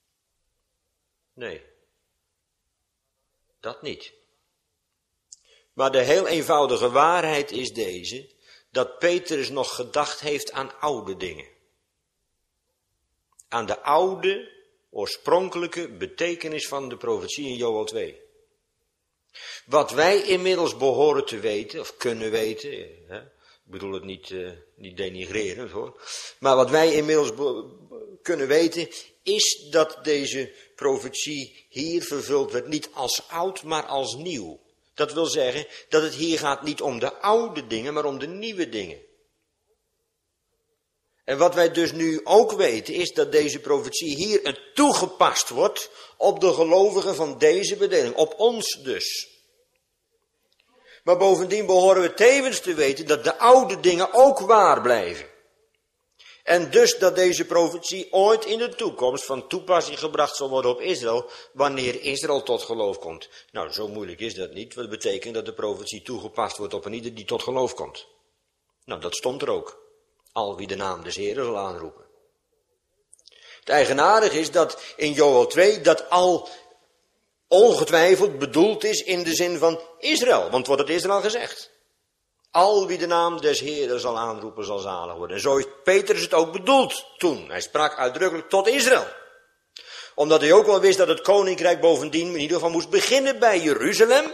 Nee, dat niet. Maar de heel eenvoudige waarheid is deze, dat Petrus nog gedacht heeft aan oude dingen. Aan de oude, oorspronkelijke betekenis van de profetie in Joël twee. Wat wij inmiddels behoren te weten, of kunnen weten, hè, ik bedoel het niet, uh, niet denigrerend hoor, maar wat wij inmiddels be- kunnen weten, is dat deze profetie hier vervuld werd, niet als oud, maar als nieuw. Dat wil zeggen dat het hier gaat niet om de oude dingen, maar om de nieuwe dingen. En wat wij dus nu ook weten is dat deze profetie hier toegepast wordt op de gelovigen van deze bedeling, op ons dus. Maar bovendien behoren we tevens te weten dat de oude dingen ook waar blijven. En dus dat deze profetie ooit in de toekomst van toepassing gebracht zal worden op Israël, wanneer Israël tot geloof komt. Nou, zo moeilijk is dat niet, wat betekent dat de profetie toegepast wordt op een ieder die tot geloof komt. Nou, dat stond er ook. Al wie de naam des Heeren zal aanroepen. Het eigenaardige is dat in Joël twee dat al ongetwijfeld bedoeld is in de zin van Israël. Want wordt het Israël gezegd. Al wie de naam des Heeren zal aanroepen zal zalig worden. En zo heeft Petrus het ook bedoeld toen. Hij sprak uitdrukkelijk tot Israël. Omdat hij ook wel wist dat het koninkrijk bovendien in ieder geval moest beginnen bij Jeruzalem.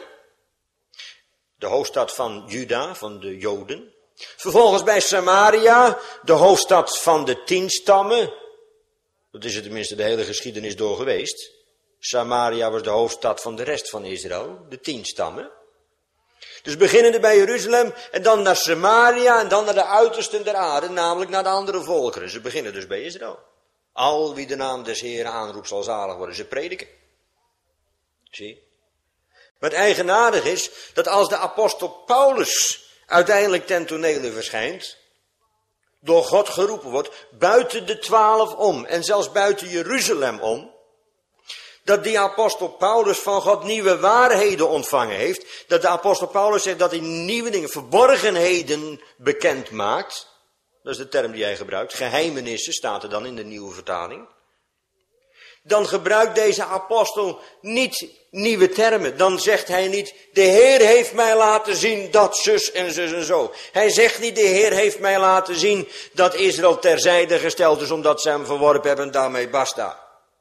De hoofdstad van Juda, van de Joden. Vervolgens bij Samaria, de hoofdstad van de tien stammen. Dat is er tenminste de hele geschiedenis door geweest. Samaria was de hoofdstad van de rest van Israël, de tien stammen. Dus beginnende bij Jeruzalem en dan naar Samaria en dan naar de uitersten der aarde, namelijk naar de andere volkeren. Ze beginnen dus bij Israël. Al wie de naam des Heeren aanroept zal zalig worden. Ze prediken. Zie. Maar het eigenaardig is dat als de apostel Paulus uiteindelijk ten tonele verschijnt, door God geroepen wordt, buiten de twaalf om en zelfs buiten Jeruzalem om, dat die apostel Paulus van God nieuwe waarheden ontvangen heeft, dat de apostel Paulus zegt dat hij nieuwe dingen, verborgenheden bekend maakt, dat is de term die hij gebruikt, geheimenissen staat er dan in de nieuwe vertaling, dan gebruikt deze apostel niet nieuwe termen. Dan zegt hij niet, de Heer heeft mij laten zien dat zus en zus en zo. Hij zegt niet, de Heer heeft mij laten zien dat Israël terzijde gesteld is omdat ze hem verworpen hebben en daarmee basta.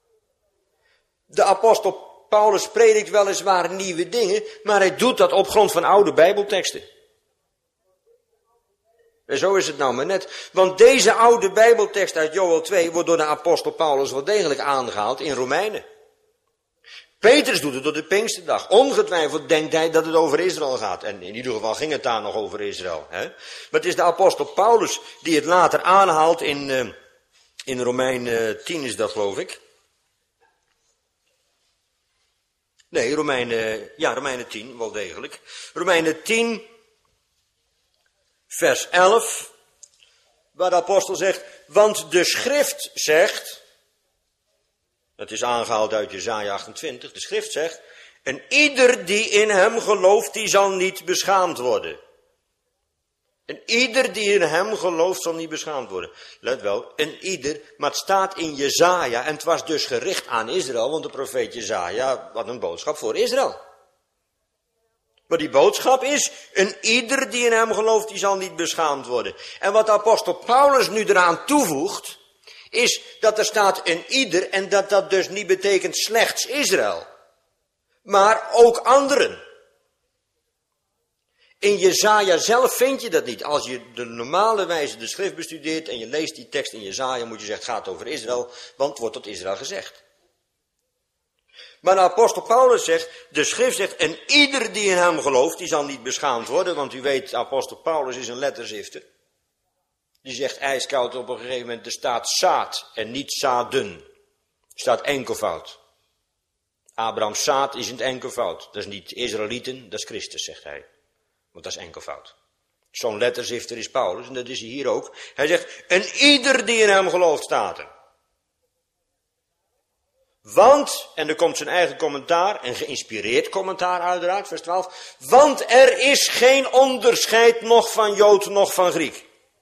De apostel Paulus predikt weliswaar nieuwe dingen, maar hij doet dat op grond van oude Bijbelteksten. En zo is het nou maar net. Want deze oude Bijbeltekst uit Joël twee wordt door de apostel Paulus wel degelijk aangehaald in Romeinen. Petrus doet het door de Pinksterdag. Ongetwijfeld denkt hij dat het over Israël gaat. En in ieder geval ging het daar nog over Israël. Hè? Maar het is de apostel Paulus die het later aanhaalt in, uh, in Romeinen tien is dat geloof ik. Nee, Romeinen, ja, Romeinen tien, wel degelijk. Romeinen tien, vers elf, waar de apostel zegt, want de schrift zegt, dat is aangehaald uit Jesaja achtentwintig, de schrift zegt, en ieder die in hem gelooft, die zal niet beschaamd worden. En ieder die in hem gelooft, zal niet beschaamd worden. Let wel, en ieder, maar het staat in Jesaja, en het was dus gericht aan Israël, want de profeet Jesaja had een boodschap voor Israël. Maar die boodschap is, een ieder die in hem gelooft, die zal niet beschaamd worden. En wat de apostel Paulus nu eraan toevoegt, is dat er staat een ieder en dat dat dus niet betekent slechts Israël. Maar ook anderen. In Jesaja zelf vind je dat niet. Als je de normale wijze de schrift bestudeert en je leest die tekst in Jesaja, moet je zeggen, het gaat over Israël, want wordt tot Israël gezegd. Maar de apostel Paulus zegt, de schrift zegt, en ieder die in hem gelooft, die zal niet beschaamd worden, want u weet, de apostel Paulus is een letterzifter. Die zegt ijskoud op een gegeven moment, er staat zaad en niet zaden. Er staat enkelvoud. Abrahams zaad is in het enkelvoud. Dat is niet Israëlieten, dat is Christus, zegt hij. Want dat is enkelvoud. Zo'n letterzifter is Paulus en dat is hij hier ook. Hij zegt, en ieder die in hem gelooft staat er. Want, en er komt zijn eigen commentaar, een geïnspireerd commentaar uiteraard, vers twaalf. Want er is geen onderscheid nog van Jood, nog van Griek.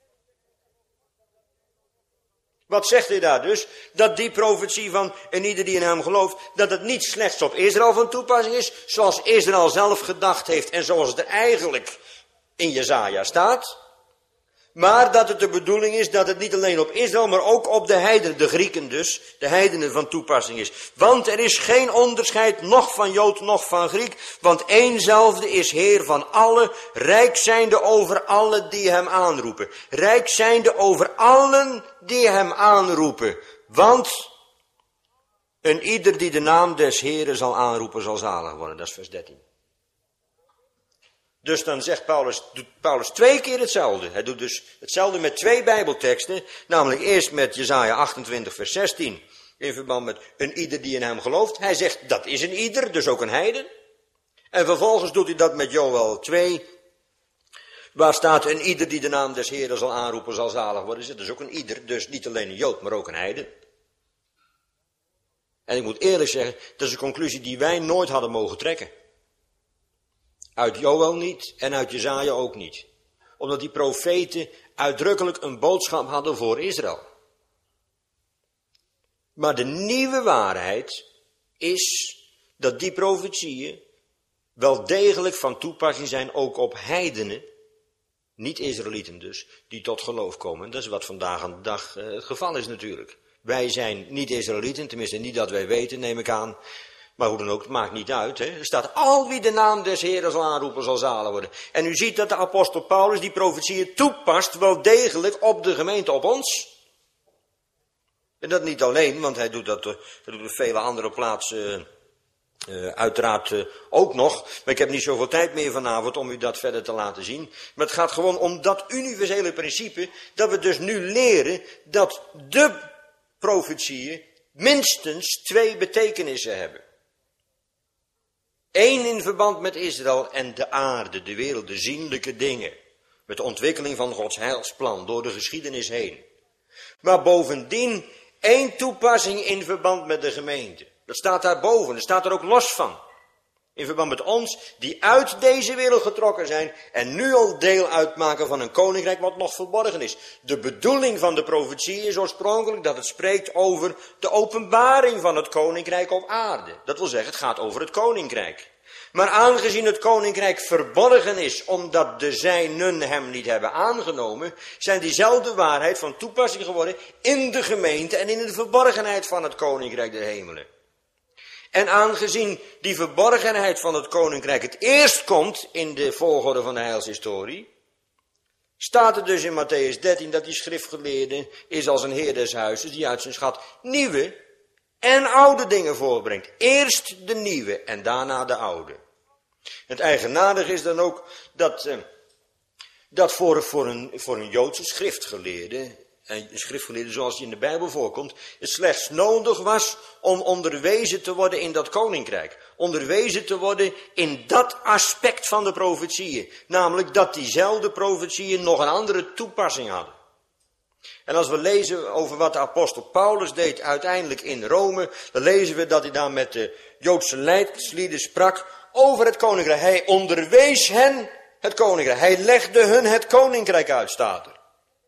Wat zegt hij daar dus? Dat die profetie van en ieder die in hem gelooft, dat het niet slechts op Israël van toepassing is, zoals Israël zelf gedacht heeft en zoals het er eigenlijk in Jesaja staat. Maar dat het de bedoeling is dat het niet alleen op Israël, maar ook op de heidenen, de Grieken dus, de heidenen van toepassing is. Want er is geen onderscheid, nog van Jood, nog van Griek, want éénzelfde is Heer van allen, rijk zijnde over allen die hem aanroepen. Rijk zijnde over allen die hem aanroepen. Want een ieder die de naam des Heeren zal aanroepen, zal zalig worden. Dat is vers dertien. Dus dan zegt Paulus, doet Paulus twee keer hetzelfde. Hij doet dus hetzelfde met twee bijbelteksten. Namelijk eerst met Jesaja achtentwintig vers zestien. In verband met een ieder die in hem gelooft. Hij zegt dat is een ieder, dus ook een heiden. En vervolgens doet hij dat met Joël twee. Waar staat een ieder die de naam des Heeren zal aanroepen zal zalig worden. Dat is ook een ieder, dus niet alleen een Jood, maar ook een heiden. En ik moet eerlijk zeggen, dat is een conclusie die wij nooit hadden mogen trekken. Uit Joël niet en uit Jesaja ook niet. Omdat die profeten uitdrukkelijk een boodschap hadden voor Israël. Maar de nieuwe waarheid is dat die profetieën wel degelijk van toepassing zijn ook op heidenen, niet Israëlieten dus, die tot geloof komen. Dat is wat vandaag aan de dag uh, het geval is natuurlijk. Wij zijn niet Israëlieten, tenminste niet dat wij weten, neem ik aan. Maar hoe dan ook, het maakt niet uit. Hè? Er staat, al wie de naam des Heeren zal aanroepen, zal zalig worden. En u ziet dat de apostel Paulus die profetieën toepast wel degelijk op de gemeente, op ons. En dat niet alleen, want hij doet dat, uh, dat doet op vele andere plaatsen uh, uh, uiteraard uh, ook nog. Maar ik heb niet zoveel tijd meer vanavond om u dat verder te laten zien. Maar het gaat gewoon om dat universele principe, dat we dus nu leren dat de profetieën minstens twee betekenissen hebben. Eén in verband met Israël en de aarde, de wereld, de zienlijke dingen. Met de ontwikkeling van Gods heilsplan door de geschiedenis heen. Maar bovendien één toepassing in verband met de gemeente. Dat staat daarboven, dat staat er ook los van. In verband met ons die uit deze wereld getrokken zijn en nu al deel uitmaken van een koninkrijk wat nog verborgen is. De bedoeling van de profetie is oorspronkelijk dat het spreekt over de openbaring van het koninkrijk op aarde. Dat wil zeggen, het gaat over het koninkrijk. Maar aangezien het koninkrijk verborgen is, omdat de zijnen hem niet hebben aangenomen, zijn diezelfde waarheid van toepassing geworden in de gemeente en in de verborgenheid van het koninkrijk der hemelen. En aangezien die verborgenheid van het koninkrijk het eerst komt in de volgorde van de heilshistorie, staat er dus in Matthäus dertien dat die schriftgeleerde is als een heer des huizes die uit zijn schat nieuwe en oude dingen voorbrengt. Eerst de nieuwe en daarna de oude. Het eigenaardige is dan ook dat, eh, dat voor, voor, een, voor een Joodse schriftgeleerde, een schriftgeleerde zoals die in de Bijbel voorkomt, het slechts nodig was om onderwezen te worden in dat koninkrijk. Onderwezen te worden in dat aspect van de profetieën. Namelijk dat diezelfde profetieën nog een andere toepassing hadden. En als we lezen over wat de apostel Paulus deed uiteindelijk in Rome, dan lezen we dat hij daar met de Joodse leidslieden sprak over het koninkrijk. Hij onderwees hen het koninkrijk. Hij legde hun het koninkrijk uit, staat er.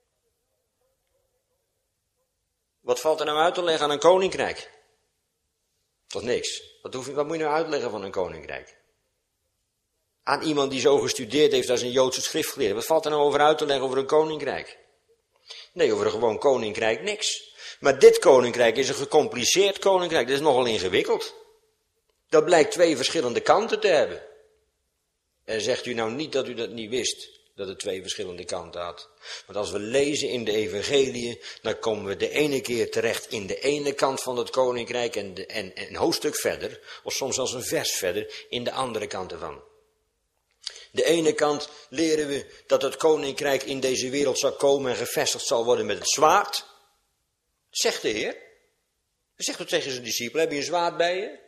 Wat valt er nou uit te leggen aan een koninkrijk? Tot niks. Wat, hoef je, wat moet je nou uitleggen van een koninkrijk? aan iemand die zo gestudeerd heeft als een Joodse schriftgeleerde. Wat valt er nou over uit te leggen over een koninkrijk? Nee, over een gewoon koninkrijk niks. Maar dit koninkrijk is een gecompliceerd koninkrijk. Dat is nogal ingewikkeld. Dat blijkt twee verschillende kanten te hebben. En zegt u nou niet dat u dat niet wist, dat het twee verschillende kanten had. Want als we lezen in de evangeliën, dan komen we de ene keer terecht in de ene kant van het koninkrijk en, de, en, en een hoofdstuk verder, of soms zelfs een vers verder, in de andere kant ervan. De ene kant leren we dat het koninkrijk in deze wereld zal komen en gevestigd zal worden met het zwaard. Zegt de Heer. Hij zegt het tegen zijn discipelen, heb je een zwaard bij je?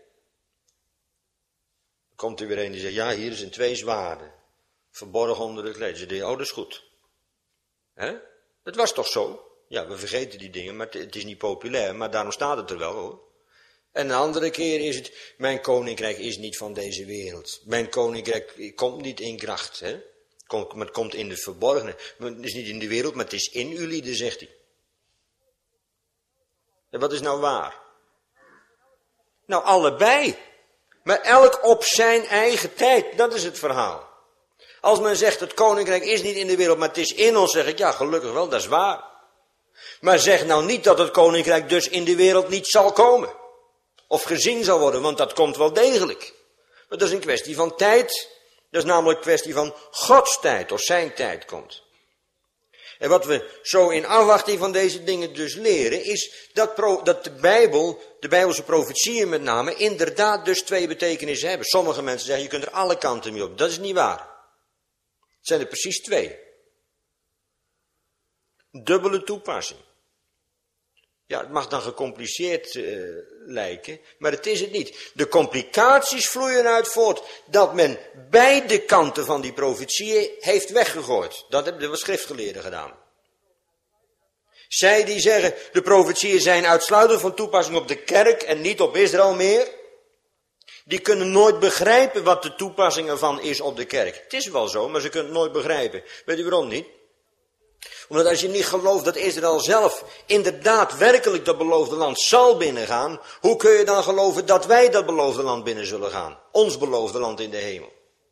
Dan komt er weer een die zegt, ja, hier zijn twee zwaarden. Verborgen onder het kleed. Ze denken, oh, dat is goed. Hè? Het was toch zo? Ja, we vergeten die dingen, maar het is niet populair, maar daarom staat het er wel, hoor. En een andere keer is het, mijn koninkrijk is niet van deze wereld. Mijn koninkrijk komt niet in kracht, hè. Komt, maar het komt in de verborgene. Het is niet in de wereld, maar het is in jullie, zegt hij. En wat is nou waar? Nou, allebei. Maar elk op zijn eigen tijd, dat is het verhaal. Als men zegt, het koninkrijk is niet in de wereld, maar het is in ons, zeg ik, ja, gelukkig wel, dat is waar. Maar zeg nou niet dat het koninkrijk dus in de wereld niet zal komen. Of gezien zal worden, want dat komt wel degelijk. Maar dat is een kwestie van tijd. Dat is namelijk een kwestie van Gods tijd, of zijn tijd komt. En wat we zo in afwachting van deze dingen dus leren, is dat, pro, dat de Bijbel, de Bijbelse profetieën met name, inderdaad dus twee betekenissen hebben. Sommige mensen zeggen, je kunt er alle kanten mee op. Dat is niet waar. Het zijn er precies twee. Dubbele toepassing. Ja, het mag dan gecompliceerd uh, lijken, maar het is het niet. De complicaties vloeien uit voort dat men beide kanten van die profetieën heeft weggegooid. Dat hebben de schriftgeleerden gedaan. Zij die zeggen, de profetieën zijn uitsluitend van toepassing op de kerk en niet op Israël meer, die kunnen nooit begrijpen wat de toepassing ervan is op de kerk. Het is wel zo, maar ze kunnen het nooit begrijpen. Weet u waarom niet? Omdat als je niet gelooft dat Israël zelf inderdaad werkelijk dat beloofde land zal binnengaan, hoe kun je dan geloven dat wij dat beloofde land binnen zullen gaan? Ons beloofde land in de hemel.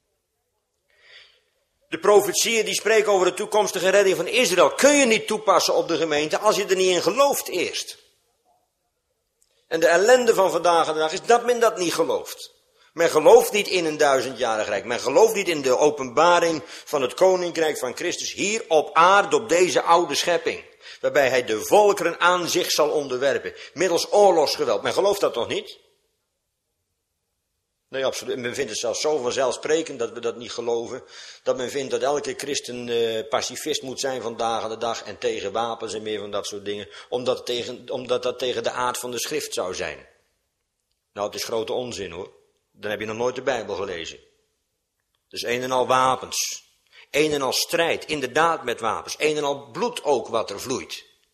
De profetieën die spreken over de toekomstige redding van Israël kun je niet toepassen op de gemeente als je er niet in gelooft eerst. En de ellende van vandaag de dag is dat men dat niet gelooft. Men gelooft niet in een duizendjarig rijk. Men gelooft niet in de openbaring van het koninkrijk van Christus hier op aarde, op deze oude schepping. Waarbij hij de volkeren aan zich zal onderwerpen. Middels oorlogsgeweld. Men gelooft dat toch niet? Nee, absoluut. Men vindt het zelfs zo vanzelfsprekend dat we dat niet geloven. Dat men vindt dat elke christen uh, pacifist moet zijn vandaag aan de dag. En tegen wapens en meer van dat soort dingen. Omdat, tegen, omdat dat tegen de aard van de schrift zou zijn. Nou, het is grote onzin, hoor. Dan heb je nog nooit de Bijbel gelezen. Dus een en al wapens. Een en al strijd, inderdaad met wapens. Een en al bloed ook wat er vloeit.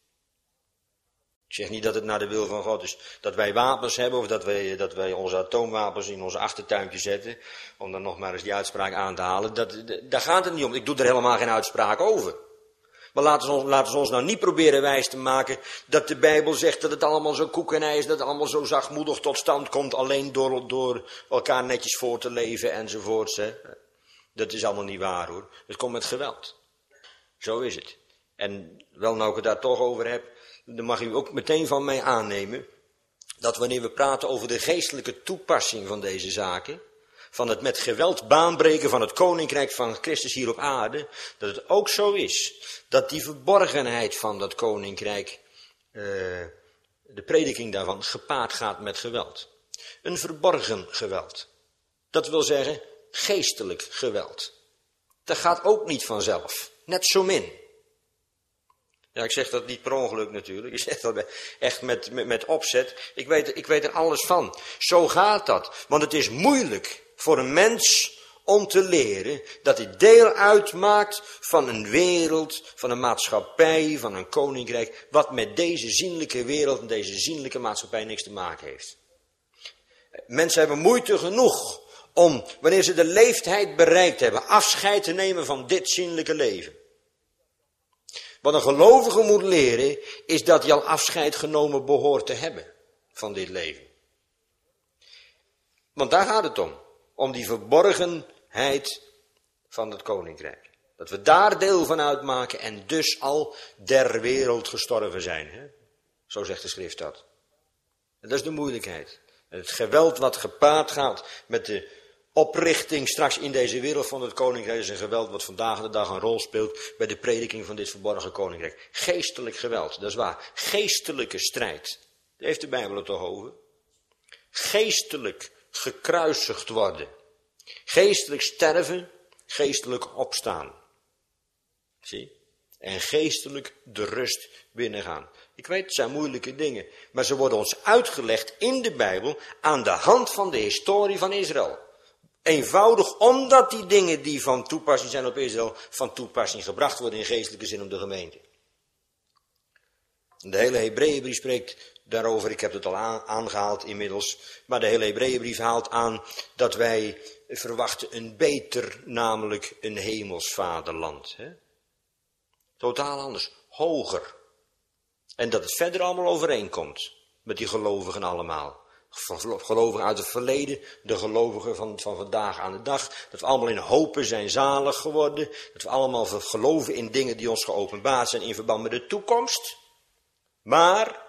Ik zeg niet dat het naar de wil van God is dat wij wapens hebben of dat wij, dat wij onze atoomwapens in onze achtertuintje zetten. Om dan nog maar eens die uitspraak aan te halen. Dat, daar gaat het niet om. Ik doe er helemaal geen uitspraak over. Maar laten ze, ons, laten ze ons nou niet proberen wijs te maken dat de Bijbel zegt dat het allemaal zo koek en ei is, dat het allemaal zo zachtmoedig tot stand komt, alleen door, door elkaar netjes voor te leven enzovoorts. Hè. Dat is allemaal niet waar, hoor. Het komt met geweld. Zo is het. En wel nou ik het daar toch over heb, dan mag u ook meteen van mij aannemen dat wanneer we praten over de geestelijke toepassing van deze zaken, van het met geweld baanbreken van het koninkrijk van Christus hier op aarde, dat het ook zo is dat die verborgenheid van dat koninkrijk, uh, de prediking daarvan, gepaard gaat met geweld. Een verborgen geweld. Dat wil zeggen geestelijk geweld. Dat gaat ook niet vanzelf. Net zo min. Ja, ik zeg dat niet per ongeluk natuurlijk. Ik zeg dat echt met, met, met opzet. Ik weet, ik weet er alles van. Zo gaat dat. Want het is moeilijk voor een mens om te leren dat hij deel uitmaakt van een wereld, van een maatschappij, van een koninkrijk, wat met deze zienlijke wereld en deze zienlijke maatschappij niks te maken heeft. Mensen hebben moeite genoeg om, wanneer ze de leeftijd bereikt hebben, afscheid te nemen van dit zienlijke leven. Wat een gelovige moet leren, is dat hij al afscheid genomen behoort te hebben van dit leven. Want daar gaat het om. Om die verborgenheid heelheid van het koninkrijk. Dat we daar deel van uitmaken en dus al der wereld gestorven zijn. Hè? Zo zegt de schrift dat. En dat is de moeilijkheid. Het geweld wat gepaard gaat met de oprichting straks in deze wereld van het koninkrijk is een geweld wat vandaag de dag een rol speelt bij de prediking van dit verborgen koninkrijk. Geestelijk geweld, dat is waar. Geestelijke strijd. Daar heeft de Bijbel het toch over. Geestelijk gekruisigd worden. Geestelijk sterven, geestelijk opstaan. Zie? En geestelijk de rust binnengaan. Ik weet, het zijn moeilijke dingen, maar ze worden ons uitgelegd in de Bijbel aan de hand van de historie van Israël. Eenvoudig omdat die dingen die van toepassing zijn op Israël, van toepassing gebracht worden in geestelijke zin op de gemeente. De hele Hebreeënbrief spreekt daarover, ik heb het al aangehaald inmiddels, maar de hele Hebreeënbrief haalt aan dat wij verwachten een beter, namelijk een hemels vaderland. Hè? Totaal anders, hoger. En dat het verder allemaal overeenkomt met die gelovigen allemaal. Gelovigen uit het verleden, de gelovigen van, van vandaag aan de dag. Dat we allemaal in hopen zijn zalig geworden. Dat we allemaal geloven in dingen die ons geopenbaard zijn in verband met de toekomst. Maar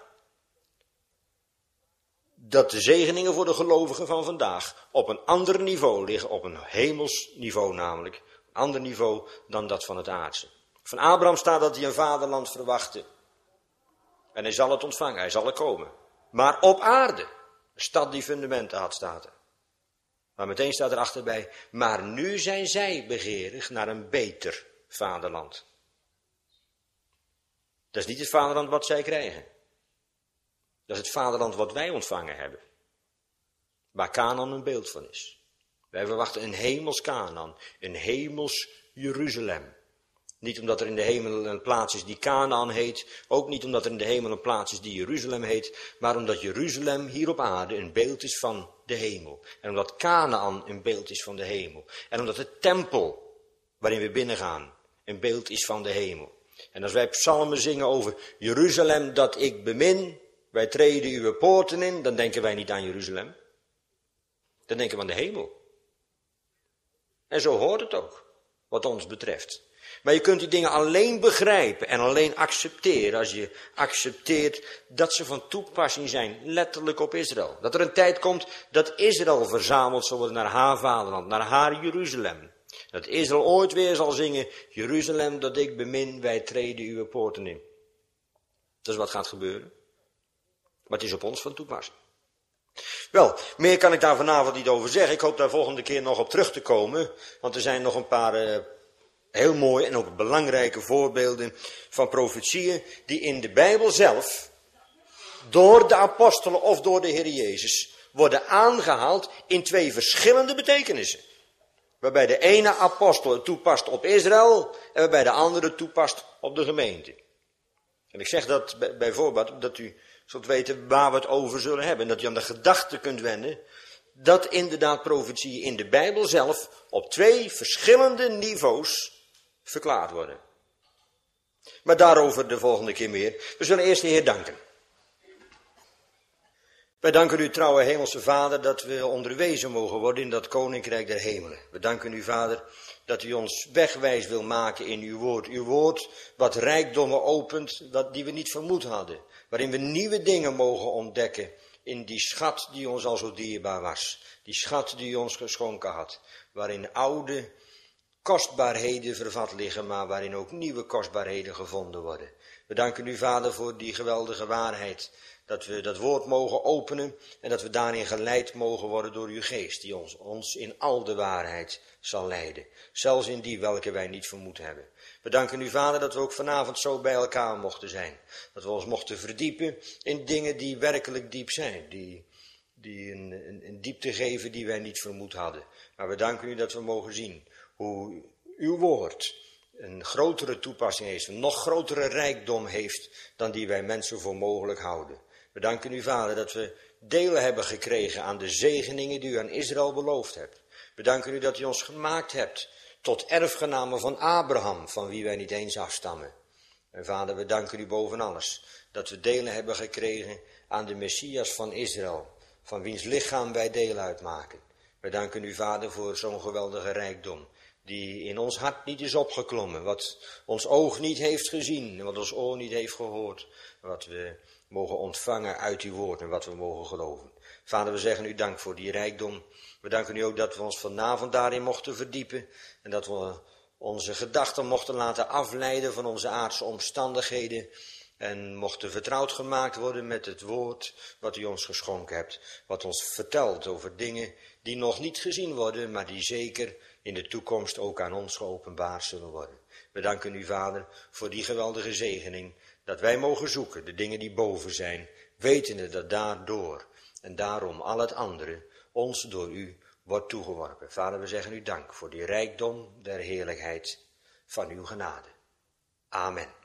dat de zegeningen voor de gelovigen van vandaag op een ander niveau liggen. Op een hemels niveau namelijk. Een ander niveau dan dat van het aardse. Van Abraham staat dat hij een vaderland verwachtte. En hij zal het ontvangen, hij zal er komen. Maar op aarde, een stad die fundamenten had, staat er. Maar meteen staat er achterbij, maar nu zijn zij begeerig naar een beter vaderland. Dat is niet het vaderland wat zij krijgen. Dat is het vaderland wat wij ontvangen hebben. Waar Canaan een beeld van is. Wij verwachten een hemels Canaan, een hemels Jeruzalem. Niet omdat er in de hemel een plaats is die Canaan heet, ook niet omdat er in de hemel een plaats is die Jeruzalem heet, maar omdat Jeruzalem hier op aarde een beeld is van de hemel. En omdat Canaan een beeld is van de hemel. En omdat de tempel waarin we binnengaan een beeld is van de hemel. En als wij psalmen zingen over Jeruzalem dat ik bemin, wij treden uw poorten in, dan denken wij niet aan Jeruzalem. Dan denken we aan de hemel. En zo hoort het ook, wat ons betreft. Maar je kunt die dingen alleen begrijpen en alleen accepteren als je accepteert dat ze van toepassing zijn, letterlijk op Israël. Dat er een tijd komt dat Israël verzameld zal worden naar haar vaderland, naar haar Jeruzalem. Dat Israël ooit weer zal zingen, Jeruzalem dat ik bemin, wij treden uw poorten in. Dat is wat gaat gebeuren. Maar het is op ons van toepassing. Wel, meer kan ik daar vanavond niet over zeggen. Ik hoop daar volgende keer nog op terug te komen, want er zijn nog een paar Uh, heel mooie en ook belangrijke voorbeelden van profetieën die in de Bijbel zelf door de apostelen of door de Heer Jezus worden aangehaald in twee verschillende betekenissen. Waarbij de ene apostel het toepast op Israël en waarbij de andere toepast op de gemeente. En ik zeg dat bijvoorbeeld dat u zult weten waar we het over zullen hebben. En dat u aan de gedachte kunt wennen dat inderdaad profetieën in de Bijbel zelf op twee verschillende niveaus verklaard worden. Maar daarover de volgende keer meer. We zullen eerst de Heer danken. Wij danken u, trouwe hemelse Vader, dat we onderwezen mogen worden in dat koninkrijk der hemelen. We danken u, Vader, dat u ons wegwijs wil maken in uw woord. Uw woord wat rijkdommen opent, wat, die we niet vermoed hadden. Waarin we nieuwe dingen mogen ontdekken in die schat die ons al zo dierbaar was. Die schat die u ons geschonken had. Waarin oude kostbaarheden vervat liggen, maar waarin ook nieuwe kostbaarheden gevonden worden. We danken u, Vader, voor die geweldige waarheid. Dat we dat woord mogen openen en dat we daarin geleid mogen worden door uw geest, die ons, ons in al de waarheid zal leiden. Zelfs in die welke wij niet vermoed hebben. We danken u, Vader, dat we ook vanavond zo bij elkaar mochten zijn. Dat we ons mochten verdiepen in dingen die werkelijk diep zijn. Die, die een, een, een diepte geven die wij niet vermoed hadden. Maar we danken u dat we mogen zien hoe uw woord een grotere toepassing heeft, een nog grotere rijkdom heeft dan die wij mensen voor mogelijk houden. We danken u, Vader, dat we deel hebben gekregen aan de zegeningen die u aan Israël beloofd hebt. We danken u dat u ons gemaakt hebt tot erfgenamen van Abraham, van wie wij niet eens afstammen. En Vader, we danken u boven alles dat we delen hebben gekregen aan de Messias van Israël, van wiens lichaam wij deel uitmaken. We danken u, Vader, voor zo'n geweldige rijkdom, die in ons hart niet is opgeklommen, wat ons oog niet heeft gezien, en wat ons oor niet heeft gehoord, wat we mogen ontvangen uit uw woord en wat we mogen geloven. Vader, we zeggen u dank voor die rijkdom. We danken u ook dat we ons vanavond daarin mochten verdiepen en dat we onze gedachten mochten laten afleiden van onze aardse omstandigheden en mochten vertrouwd gemaakt worden met het woord wat u ons geschonken hebt, wat ons vertelt over dingen die nog niet gezien worden, maar die zeker in de toekomst ook aan ons geopenbaard zullen worden. We danken u, Vader, voor die geweldige zegening, dat wij mogen zoeken, de dingen die boven zijn, wetende dat daardoor en daarom al het andere ons door u wordt toegeworpen. Vader, we zeggen u dank voor die rijkdom der heerlijkheid van uw genade. Amen.